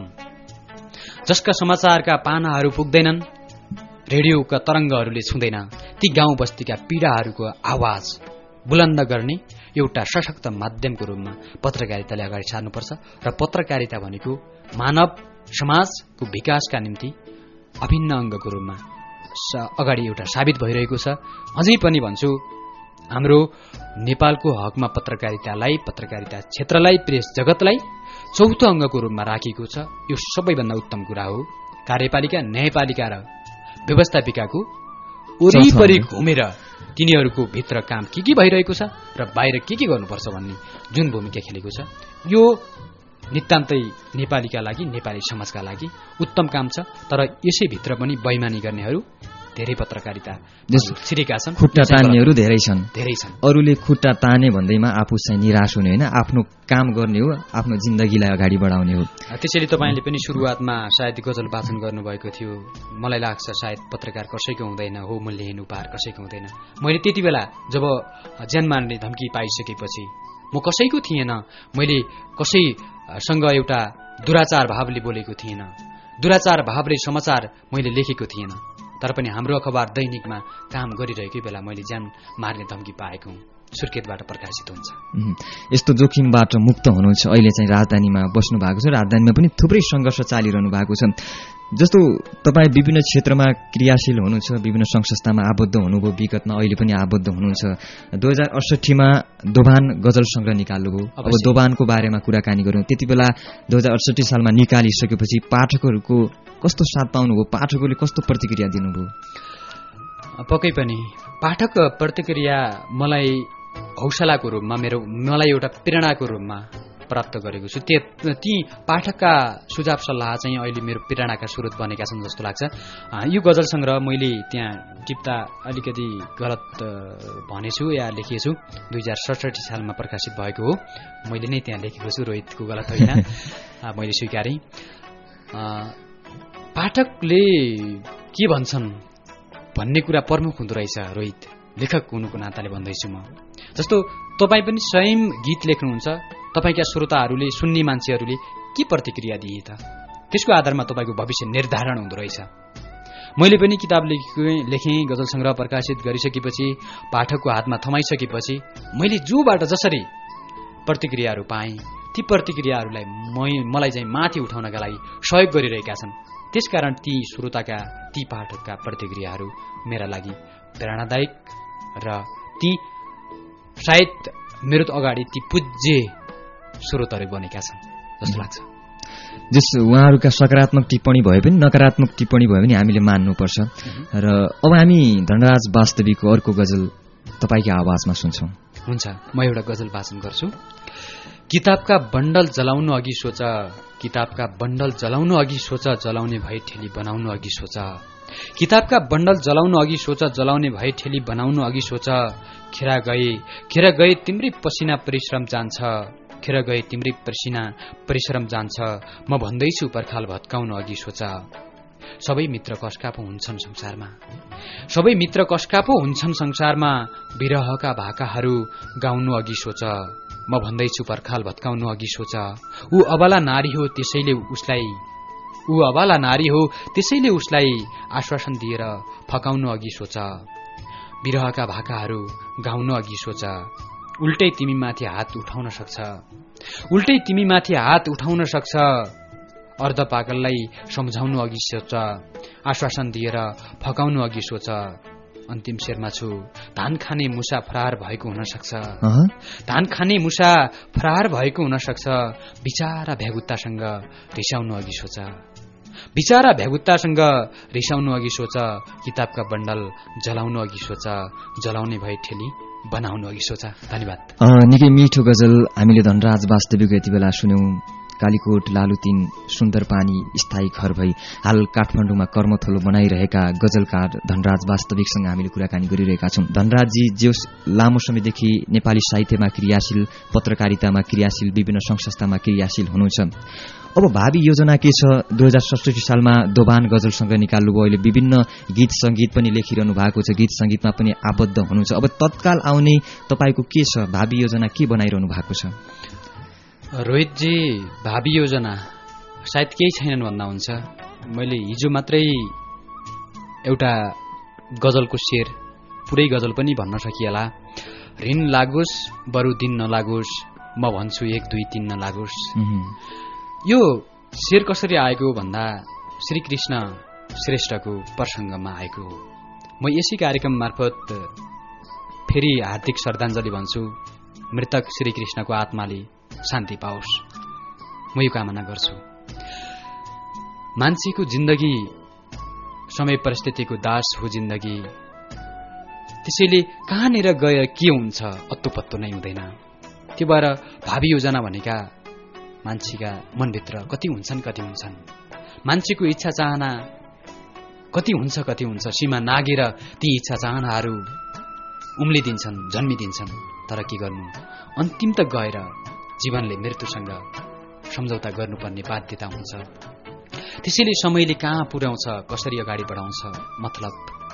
जसका समाचारका पानाहरू पुग्दैनन्, रेडियोका तरंगहरूले छुँदैन, ती गाउँ बस्तीका पीडाहरूको आवाज बुलन्द गर्ने एउटा सशक्त माध्यमको रूपमा पत्रकारिताले अगाडि सार्नुपर्छ। र पत्रकारिता भनेको मानव समाजको विकासका निम्ति अभिन्न अंगको रूपमा अगाडि एउटा साबित भइरहेको छ। अझै पनि भन्छु, हाम्रो नेपालको हकमा पत्रकारितालाई, पत्रकारिता क्षेत्रलाई, प्रेस जगतलाई चौथो अंगको रूपमा राखिएको छ। यो सबैभन्दा उत्तम कुरा हो। कार्यपालिका, न्यायपालिका र व्यवस्थापिकाको वरिपरि घुमेर तिनीहरूको भित्र काम के के भइरहेको छ र बाहिर के के गर्नुपर्छ भन्ने जुन भूमिका खेलेको छ, यो नितान्तै नेपालीका लागि, नेपाली समाजका लागि उत्तम काम छ। तर यसै भित्र पनि बैमानी गर्नेहरू धेरै पत्रकारिता छिरेका छन्, खुट्टा तान्नेहरू धेरै छन् धेरै छन् अरूले खुट्टा ताने भन्दैमा आफू चाहिँ निराश हुने होइन, आफ्नो काम गर्ने हो, आफ्नो जिन्दगीलाई अगाडि बढाउने हो। त्यसैले तपाईँले पनि सुरुवातमा सायद गजल वाचन गर्नुभएको थियो। मलाई लाग्छ सायद पत्रकार कसैको हुँदैन हो, मूल्यहीन उपहार कसैको हुँदैन। मैले त्यति बेला जब ज्यान मार्ने धम्की पाइसकेपछि म कसैको थिएन, मैले कसैसँग एउटा दुराचार भावले बोलेको थिएन, दुराचार भावले समाचार मैले लेखेको थिएन। तर पनि हाम्रो अखबार दैनिकमा काम गरिरहेकै बेला मैले ज्यान मार्ने धम्की पाएको हुँ, सुर्खेतबाट प्रकाशित हुन्छ। यस्तो जोखिमबाट मुक्त हुनुहुन्छ। अहिले चाहिँ राजधानीमा बस्नु भएको छ, राजधानीमा पनि थुप्रै संघर्ष चालिरहनु भएको छ। जस्तो तपाईँ विभिन्न क्षेत्रमा क्रियाशील हुनुहुन्छ, विभिन्न संघ संस्थामा आबद्ध हुनुभयो, विगतमा अहिले पनि आबद्ध हुनुहुन्छ। दुई हजार अडसठीमा दोभान गजल संग्रह निकाल्नुभयो। अब दोभानको बारेमा कुराकानी गरौँ। त्यति बेला दुई हजार अडसठी सालमा निकालिसकेपछि पाठकहरूको कस्तो साथ पाउनुभयो, पाठकहरूले कस्तो प्रतिक्रिया दिनुभयो? पक्कै पनि पाठक प्रतिक्रिया मलाई हौसलाको रूपमा, मेरो मलाई एउटा प्रेरणाको रूपमा प्राप्त गरेको छु। ती पाठकका सुझाव सल्लाह चाहिँ अहिले मेरो प्रेरणाका स्रोत बनेका छन् जस्तो लाग्छ। यो गजल संग्रह मैले त्यहाँ टिप्दा अलिकति गलत भनेछु या लेखिएछु। दुई हजार सडसठी सालमा प्रकाशित भएको हो, मैले नै त्यहाँ लेखेको छु, रोहितको गलत होइन, मैले स्वीकारेँ। पाठकले के भन्छन् भन्ने कुरा प्रमुख हुँदो रहेछ। रोहित लेखक हुनुको नाताले भन्दैछु म। जस्तो तपाईँ पनि स्वयं गीत लेख्नुहुन्छ, तपाईँका श्रोताहरूले, सुन्ने मान्छेहरूले के प्रतिक्रिया दिए त, त्यसको आधारमा तपाईँको भविष्य निर्धारण हुँदो रहेछ। मैले पनि किताब लेखेँ, लेखेँ गजल संग्रह प्रकाशित गरिसकेपछि, पाठकको हातमा थमाइसकेपछि मैले जोबाट जसरी प्रतिक्रियाहरू पाएँ, ती प्रतिक्रियाहरूलाई मलाई चाहिँ माथि उठाउनका लागि सहयोग गरिरहेका छन्। त्यसकारण ती श्रोताका, ती पाठकका प्रतिक्रियाहरू मेरा लागि प्रेरणादायक र ती सायद मेरो अगाडि ती पूज्य स्रोतहरू बनेका छन् जस्तो लाग्छ। जस उहाँहरूका सकारात्मक टिप्पणी भए पनि नकारात्मक टिप्पणी भए पनि हामीले मान्नुपर्छ। र अब हामी धनराज वास्तविकको अर्को गजल तपाईँकै आवाजमा सुन्छौँ। हुन्छ, म एउटा गजल वाचन गर्छु। किताबका बण्डल जलाउनु अघि सोच, किताबका बण्डल जलाउनु अघि सोच, जलाउने भए ठेली बनाउनु अघि सोच। किताबका बण्डल जलाउनु अघि सोच, जलाउने भए ठेली बनाउनु अघि सोच। खेर गए खेर गए तिम्रै पसिना परिश्रम जान्छ, खेर गए तिम्रै पसिना परिश्रम जान्छ। म भन्दैछु पर्खाल भत्काउनु अघि सोच। सबै मित्र कसका पो हुन्छन् संसारमा, सबै मित्र कसका पो हुन्छन् संसारमा। विरहका भाकाहरू गाउनु अघि सोच। म भन्दैछु पर्खाल भत्काउनु अघि सोच। ऊ अबला नारी हो त्यसैले उसलाई, ऊ अबला नारी हो त्यसैले उसलाई आश्वासन दिएर फकाउनु अघि सोच। विरहका भाकाहरू गाउनु अघि सोच। उल्टै तिमीमाथि हात उठाउन सक्छ, उल्टै तिमीमाथि हात उठाउन सक्छ। अर्ध पागललाई सम्झाउनु अघि सोच, आश्वासन दिएर फकाउनु अघि सोच। अन्तिम शेरमा छु, धान खाने मुसा फरार भएको हुन सक्छ, धान खाने मुसा फरार भएको हुन सक्छ। बिचारा भ्यागुत्तासँग रिसाउनु अघि सोच, बिचारा भ्यागुत्तासँग रिसाउनु अघि सोच। किताबका बण्डल जलाउनु अघि सोच, जलाउने भए ठेली बनाउनु अघि सोच। धन्यवाद। निकै मिठो गजल हामीले धनराज वास्तविक यति बेला सुन्यौं। कालीकोट लालुतीन सुन्दर पानी स्थायी घर भई हाल काठमाडौँमा कर्मथलो बनाइरहेका गजलकार धनराज वास्तविकसँग हामीले कुराकानी गरिरहेका छौं। धनराजजी जो लामो समयदेखि नेपाली साहित्यमा क्रियाशील, पत्रकारितामा क्रियाशील, विभिन्न संस्थामा क्रियाशील हुनुहुन्छ। अब भावी योजना के छ? दुई हजार सडसठी सालमा दोभान गजल संग्रह निकाल्नुभयो, अहिले विभिन्न गीत संगीत पनि लेखिरहनु भएको छ, गीत संगीतमा पनि आबद्ध हुनुहुन्छ। अब तत्काल आउने तपाईको के छ? भावी योजना के बनाइरहनु भएको छ? रोहितजी, भावी योजना सायद केही छैनन् भन्दा हुन्छ। मैले हिजो मात्रै एउटा गजलको शेर, पुरै गजल पनि भन्न सकिएला। ऋण लागोस् बरु दिन नलागोस्, म भन्छु एक दुई तीन नलागोस्। यो शेर कसरी आएको भन्दा श्रीकृष्ण श्रेष्ठको प्रसङ्गमा आएको हो। म यसै कार्यक्रम मार्फत फेरि हार्दिक श्रद्धाञ्जली भन्छु, मृतक श्रीकृष्णको आत्माले शान्ति पाओस्, म यो कामना गर्छु। मान्छेको जिन्दगी समय परिस्थितिको दास हो जिन्दगी, त्यसैले कहाँनिर गएर के हुन्छ अत्तो पत्तो नै हुँदैन। त्यो भएर भावी योजना भनेका मान्छेका मनभित्र कति हुन्छन् कति हुन्छन्, मान्छेको इच्छा चाहना कति हुन्छ कति हुन्छ, सीमा नागेर ती इच्छा चाहनाहरू उम्लिदिन्छन्, जन्मिदिन्छन्। तर के गर्नु, अन्तिम त गएर जीवनले मृत्युसँग सम्झौता गर्नुपर्ने बाध्यता हुन्छ। त्यसैले समयले कहाँ पुर्याउँछ, कसरी अगाडि बढाउँछ, मतलब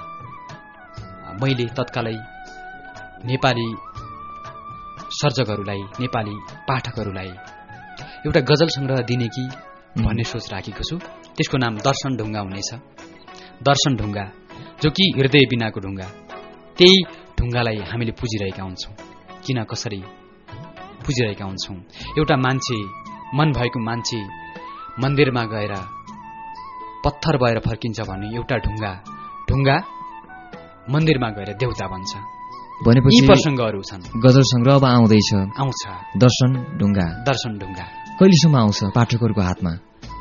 मैले तत्कालै नेपाली सर्जकहरूलाई, नेपाली पाठकहरूलाई एउटा गजल संग्रह दिने कि भन्ने सोच राखेको छु। त्यसको नाम दर्शन ढुङ्गा हुनेछ। दर्शन ढुङ्गा, जो कि हृदय बिनाको ढुङ्गा। त्यही ढुङ्गालाई हामीले पुजिरहेका हुन्छौँ। किन कसरी पुजिरहेका हुन्छौँ? एउटा मान्छे, मन भएको मान्छे मन्दिरमा गएर पत्थर भएर फर्किन्छ भने एउटा ढुङ्गा ढुङ्गा मन्दिरमा गएर देउता बन्छ। भनेपछि यी प्रसङ्गहरू छन्। गजल संग्रह अब आउँदैछ, आउँछ दर्शन ढुङ्गा। दर्शन ढुङ्गा कहिलेसम्म आउँछ पाठकहरूको हातमा?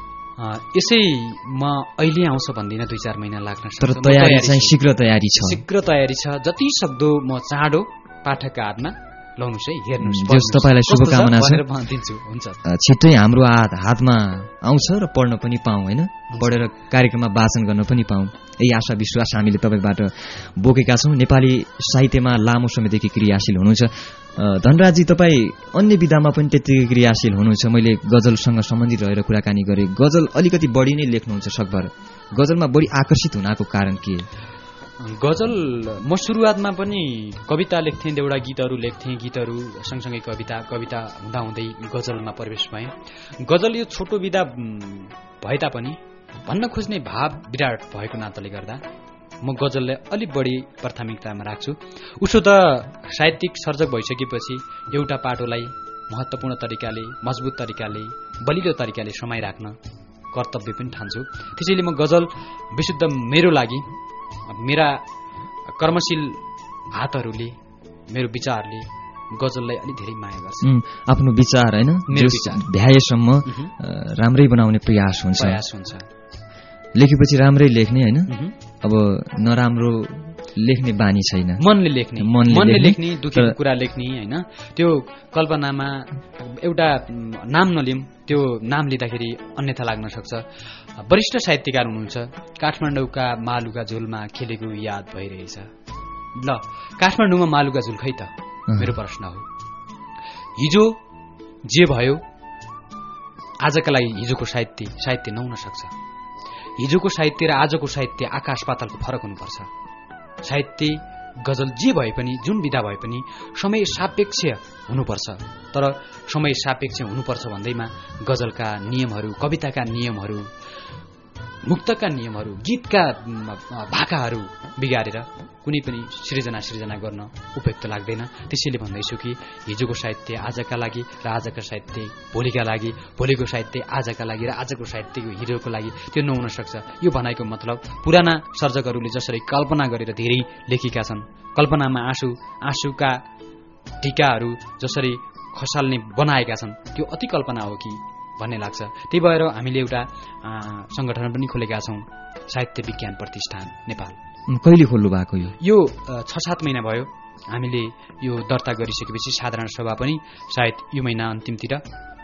यसैमा अहिले आउँछ भन्दिनँ, दुई चार महिना लाग्न सक्छ। तर तयारी चाहिँ शीघ्र तयारी छ। शीघ्र तयारी छ। जति सक्दो म चाँडो पाठकका हातमा लाउनुस् है, हेर्नुस्। तपाईलाई शुभकामना छ। दिन्छु। हुन्छ, छिट्टै हाम्रो हात हातमा आउँछ र पढ्न पनि पाऊँ, होइन? पढेर कार्यक्रममा वाचन गर्न पनि पाऊँ, यही आशा विश्वास हामीले तपाईँबाट बोकेका छौँ। नेपाली साहित्यमा लामो समयदेखि क्रियाशील हुनुहुन्छ धनराजजी। तपाईँ अन्य विधामा पनि त्यतिकै क्रियाशील हुनुहुन्छ। मैले गजलसँग सम्बन्धित रहेर कुराकानी गरेँ। गजल अलिकति बढी नै लेख्नुहुन्छ सकभर। गजलमा बढी आकर्षित हुनको कारण के? गजल म सुरुवातमा पनि कविता लेख्थेँ, देउडा गीतहरू लेख्थेँ, गीतहरू सँगसँगै कविता कविता हुँदाहुँदै गजलमा प्रवेश भएँ। गजल यो छोटो विधा भए तापनि भन्न खोज्ने भाव विराट भएको नाताले गर्दा म गजललाई अलिक बढी प्राथमिकतामा राख्छु। उसो त साहित्यिक सर्जक भइसकेपछि एउटा पाटोलाई महत्त्वपूर्ण तरिकाले, मजबुत तरिकाले, बलिलो तरिकाले समाइराख्न कर्तव्य पनि ठान्छु। त्यसैले म गजल विशुद्ध मेरो लागि, मेरा कर्मशील हातहरूले, मेरो विचारले गजललाई अलि धेरै माया गर्छ। आफ्नो विचार, होइन, भ्याएसम्म राम्रै बनाउने प्रयास हुन्छ। प्रयास हुन्छ। लेखेपछि राम्रै लेख्ने, होइन? अब नराम्रो लेख्ने बानी छैन। मनले लेख्ने, मनले लेख्ने, दुखेको कुरा लेख्ने, होइन? त्यो कल्पनामा एउटा नाम नलिउँ, त्यो नाम लिँदाखेरि अन्यथा लाग्न सक्छ। वरिष्ठ साहित्यकार हुनुहुन्छ, काठमाडौँका मालुका झुलमा खेलेको याद भइरहेछ। ल, काठमाडौँमा मालुका झुल खै त? मेरो प्रश्न हो। हिजो जे भयो आजका लागि हिजोको साहित्य साहित्य नहुन सक्छ। हिजोको साहित्य र आजको साहित्य आकाश पातालको फरक हुनुपर्छ। साहित्य गजल जे भए पनि, जुन विधा भए पनि समय सापेक्ष हुनुपर्छ। तर समय सापेक्ष हुनुपर्छ भन्दैमा गजलका नियमहरू, कविताका नियमहरू, मुक्तका नियमहरू, गीतका भाकाहरू बिगारेर कुनै पनि सृजना सृजना गर्न उपयुक्त लाग्दैन। त्यसैले भन्दैछु कि हिजोको साहित्य आजका लागि र आजका साहित्य भोलिका लागि, भोलिको साहित्य आजका लागि र आजको साहित्य हिजोको लागि, त्यो नहुन सक्छ। यो भनाइको मतलब पुराना सर्जकहरूले जसरी कल्पना गरेर धेरै लेखेका छन्, कल्पनामा आँसु आँसुका टीकाहरू जसरी खसाल्ने बनाएका छन्, त्यो अति कल्पना हो कि भन्ने लाग्छ। त्यही भएर हामीले एउटा संगठन पनि खोलेका छौँ, साहित्य विज्ञान प्रतिष्ठान नेपाल। कहिले खोल्नु भएको यो? यो छ सात महिना भयो। हामीले यो दर्ता गरिसकेपछि साधारण सभा पनि सायद यो महिना अन्तिमतिर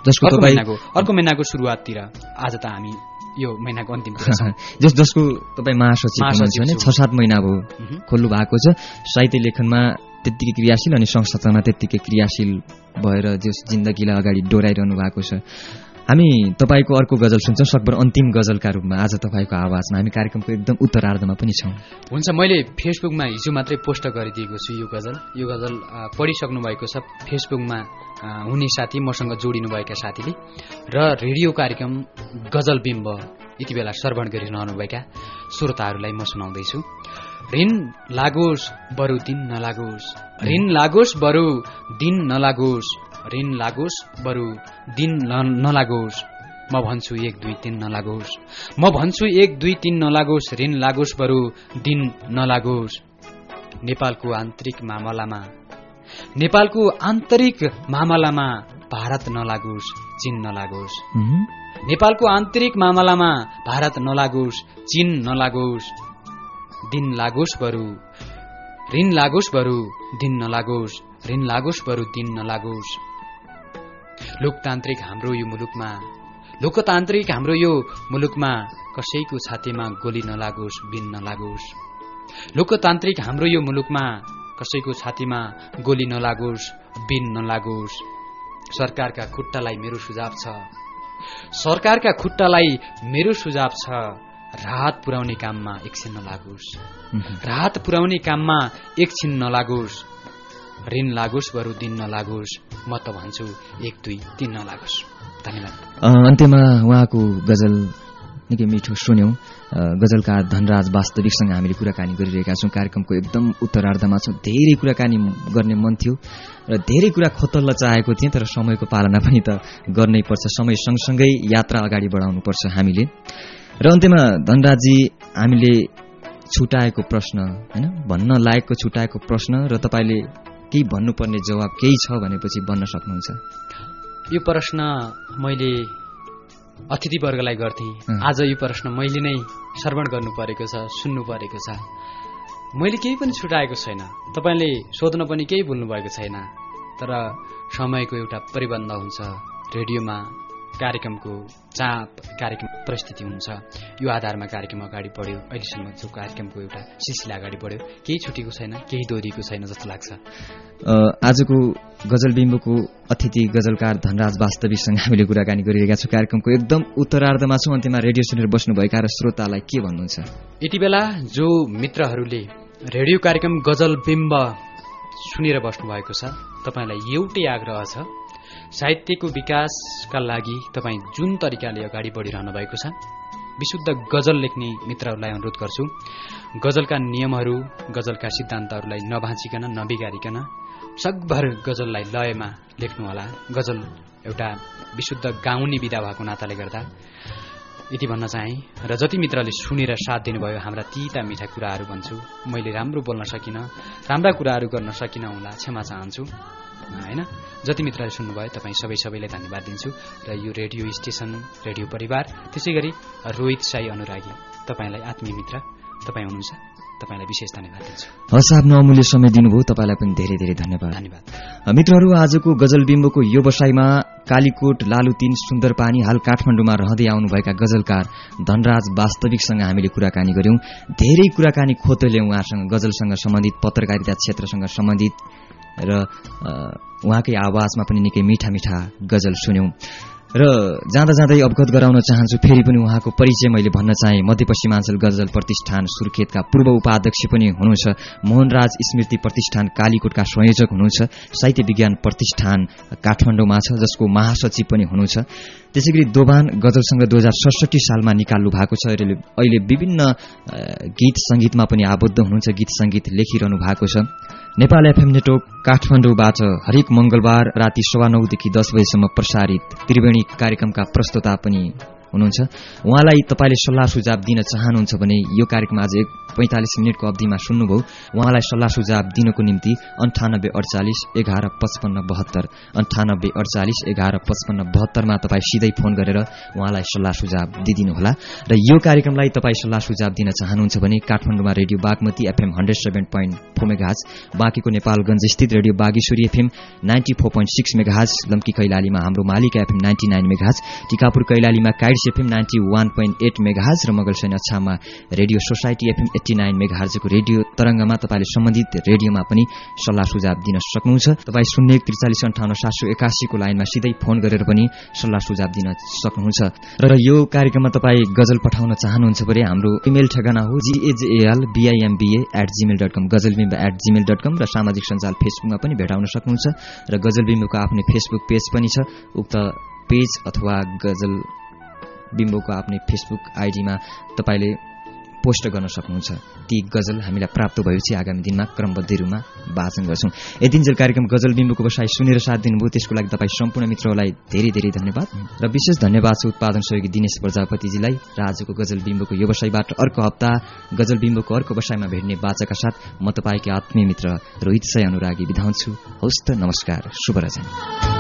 जसको तपाईँ अर्को महिनाको सुरुवाततिर, आज त हामी यो महिनाको अन्तिमतिर जस जसको तपाईँ महासचिव हुनुहुन्छ भने छ सात महिना भयो खोल्नु भएको छ। साहित्य लेखनमा त्यत्तिकै क्रियाशील अनि संस्थामा त्यत्तिकै क्रियाशील भएर जस जिन्दगीलाई अगाडि डोराइरहनु भएको छ। हामी तपाईँको अर्को गजल सुन्छौँ, सकभर अन्तिम गजलका रूपमा आज तपाईँको आवाजमा। हामी कार्यक्रमको एकदम उत्तरार्धमा पनि छौँ। हुन्छ, मैले फेसबुकमा हिजो मात्रै पोस्ट गरिदिएको छु यो गजल। यो गजल पढिसक्नु भएको छ फेसबुकमा हुने साथी, मसँग जोडिनुभएका साथीले, र रेडियो कार्यक्रम गजल बिम्ब यति बेला श्रवण गरिरहनुभएका श्रोताहरूलाई म सुनाउँदैछु। ऋण लागोस् बरु दिन नलागोस्, ऋण लागोस् बरु दिन नलागोस्, ऋण लागोस् बरु दिन नलागोस्, म भन्छु एक दुई तीन नलागोस्, म भन्छु एक दुई तीन नलागोस्, ऋण लागोस् बरु दिन नलागोस्। नेपालको आन्तरिक मामलामा, नेपालको आन्तरिक मामलामा भारत नलागोस्, चीन नलागोस्। नेपालको आन्तरिक मामलामा भारत नलागोस्, चीन नलागोस्। दिन लागोस् बरु, ऋण लागोस् बरु दिन नलागोस्, ऋण लागोस् बरु दिन नलागोस्। लोकतान्त्रिक हाम्रो यो मुलुकमा, लोकतान्त्रिक हाम्रो यो मुलुकमा कसैको छातीमा गोली नलागोस्, बिन नलागोस्। लोकतान्त्रिक हाम्रो यो मुलुकमा कसैको छातीमा गोली नलागोस्, बिन नलागोस्। सरकारका खुट्टालाई मेरो सुझाव छ, सरकारका खुट्टालाई मेरो सुझाव छ, राहत पुर्याउने काममा एकछिन नलागोस्, राहत पुर्याउने काममा एकछिन नलागोस्। ऋण लागोस् बरु दिन नलागोस्, म त भन्छु एक दुई तीन नलागोस्। धन्यवाद। अन्त्यमा उहाँको गजल निकै मिठो सुन्यौं। गजलकार धनराज वास्तविकसँग हामीले कुराकानी गरिरहेका छौं। कार्यक्रमको एकदम उत्तरार्धमा छौं। धेरै कुराकानी गर्ने मन थियो र धेरै कुरा खोतल्न चाहेको थिएँ, तर समयको पालना पनि त गर्नै पर्छ। समय सँगसँगै यात्रा अगाडि बढाउनु पर्छ हामीले। र अन्त्यमा धनराजजी, हामीले छुटाएको प्रश्न, हैन, भन्न लायकको छुटाएको प्रश्न र तपाईले केही भन्नुपर्ने जवाब केही छ भनेपछि भन्न सक्नुहुन्छ। यो प्रश्न मैले अतिथिवर्गलाई गर्थे, आज यो प्रश्न मैले नै श्रवण गर्नु परेको छ, सुन्नु परेको छ। मैले केही पनि छुटाएको छैन, तपाईले सोध्न पनि केही भुल्नु भएको छैन। तर समयको एउटा परिबन्ध हुन्छ, रेडियोमा कार्यक्रमको चाप, कार्यक्रम परिस्थिति हुन्छ। यो आधारमा कार्यक्रम अगाडि बढ्यो, अहिलेसम्म जो कार्यक्रमको एउटा सिलसिला अगाडि बढ्यो, केही छुटेको छैन, केही दोहोरिएको छैन जस्तो लाग्छ। आजको गजल बिम्बको अतिथि गजलकार धनराज वास्तविकसँग हामीले कुराकानी गरिरहेका छौँ। कार्यक्रमको एकदम उत्तरार्धमा छौँ। अन्त्यमा रेडियो सुनेर बस्नुभएका र श्रोतालाई के भन्नुहुन्छ? यति बेला जो मित्रहरूले रेडियो कार्यक्रम गजल बिम्ब सुनेर बस्नुभएको छ, तपाईँलाई एउटै आग्रह छ, साहित्यको विकासका लागि तपाईँ जुन तरिकाले अगाडि बढिरहनु भएको छ, विशुद्ध गजल लेख्ने मित्रहरूलाई अनुरोध गर्छु, गजलका नियमहरू, गजलका सिद्धान्तहरूलाई नभाँचिकन, नबिगारिकन सकभर गजललाई लयमा लेख्नुहोला। गजल एउटा विशुद्ध गाउने विधा भएको नाताले गर्दा यति भन्न चाहे। र जति मित्रले सुनेर साथ दिनुभयो, हाम्रा तीता मिठा कुराहरू भन्छु, मैले राम्रो बोल्न सकिनँ, राम्रा कुराहरू गर्न सकिनँ होला, क्षमा चाहन्छु, हैन। जति मित्रले सुन्नुभयो तपाईँ सबै सबैलाई धन्यवाद दिन्छु। र यो रेडियो स्टेसन, रेडियो परिवार, त्यसै गरी रोहित साई अनुरागी, तपाईँलाई आत्मीय मित्र तपाईँ हुनुहुन्छ, तपाईलाई विशेष धन्यवाद दिन्छु। हस्, आफ्नो अमूल्य समय दिनुभयो, तपाईँलाई पनि धेरै धेरै धन्यवाद। धन्यवाद मित्रहरू। आजको गजल बिम्बको व्यवसायमा कालीकोट लालु तीन सुन्दरपानी, हाल काठमाडौँमा रहँदै आउनुभएका गजलकार धनराज वास्तविकसँग हामीले कुराकानी गर्यौं। धेरै कुराकानी खोतल्यौं उहाँसँग, गजलसँग सम्बन्धित, पत्रकारिता क्षेत्रसँग सम्बन्धित, र उहाँकै आवाजमा पनि निकै मिठा मिठा गजल सुन्यौं। र जाँदा जाँदै अवगत गराउन चाहन्छु, फेरि पनि उहाँको परिचय मैले भन्न चाहे। मध्यपश्चिमाञ्चल गजल प्रतिष्ठान सुर्खेतका पूर्व उपाध्यक्ष पनि हुनुहुन्छ, मोहनराज स्मृति प्रतिष्ठान कालीकोटका संयोजक हुनुहुन्छ, साहित्य विज्ञान प्रतिष्ठान काठमाडौँमा छ जसको महासचिव पनि हुनुहुन्छ। त्यसैगरी दोभान गजल संग्रह दुई हजार सडसठी सालमा निकाल्नु भएको छ। अहिले विभिन्न गीत संगीतमा पनि आबद्ध हुनुहुन्छ, गीत संगीत लेखिरहनु भएको छ। नेपाल एफएम नेटवर्क काठमाडौँबाट हरेक मंगलबार राति सवा नौदेखि दस बजेसम्म प्रसारित त्रिवेणी कार्यक्रमका प्रस्तुता पनि हुनुहुन्छ। उहाँलाई तपाईँले सल्लाह सुझाव दिन चाहनुहुन्छ भने यो कार्यक्रम आज एक पैंतालिस मिनटको अवधिमा सुन्नुभयो। उहाँलाई सल्लाह सुझाव दिनको निम्ति अन्ठानब्बे अडचालिस एघार पचपन्न बहत्तर अन्ठानब्बे अडचालिस एघार पचपन्न बहत्तरमा तपाईँ सिधै फोन गरेर उहाँलाई सल्लाह सुझाव दिदिनुहोला। र यो कार्यक्रमलाई तपाईँ सल्लाह सुझाव दिन चाहनुहुन्छ भने काठमाडौँमा radio Bagmati FM hundred seven point four megahertz, बाँकीको नेपालगञ्ज स्थित radio Bageshwari FM ninety four point six megahertz, Lamki कैलालीमा हाम्रो Malika FM ninety nine megahertz, Tikapur कैलालीमा काइड्स FM ninety one point eight megahertz र मगलसैन अछाममा radio society FM eighty nine मेगाहर्जको रेडियो तरंगमा तपाईँले सम्बन्धित रेडियोमा पनि सल्लाह सुझाव दिन सक्नुहुन्छ। तपाईँ शून्य एक त्रिचालिस अन्ठाउन्न सात सय एकासीको लाइनमा सिधै फोन गरेर पनि सल्लाह सुझाव दिन सक्नुहुन्छ। र यो कार्यक्रममा तपाईँ गजल पठाउन चाहनुहुन्छ भने हाम्रो इमेल ठेगाना हो G A J L B I M B A at Gmail dot com गजलबिम्ब एट जीमेल डट कम र सामाजिक सञ्जाल फेसबुकमा पनि भेटाउन सक्नुहुन्छ। र गजलबिम्बको आफ्नै फेसबुक पेज पनि छ। उक्त पेज अथवा गजल बिम्बोको आफ्नै फेसबुक आइडीमा तपाईँले पोस्ट गर्न सक्नुहुन्छ। ती गजल हामीलाई प्राप्त भएपछि आगामी दिनमा क्रमबद्ध रूपमा वाचन गर्छौं। यतिन्जेल कार्यक्रम गजल बिम्बोको बसाई सुनेर साथ दिनुभयो, त्यसको लागि तपाईँ सम्पूर्ण मित्रहरूलाई धेरै धेरै धन्यवाद। र विशेष धन्यवाद छ उत्पादन सहयोगी दिनेश प्रजापतिजीलाई। र आजको गजल बिम्बोको यो बसाईबाट अर्को हप्ता गजल बिम्बोको अर्को बसाईमा भेट्ने बाचाका साथ म तपाईँकै आत्मीय मित्र रोहित साई अनुरागी बिदा हुन्छु। हवस् त, नमस्कार, शुभ रचना।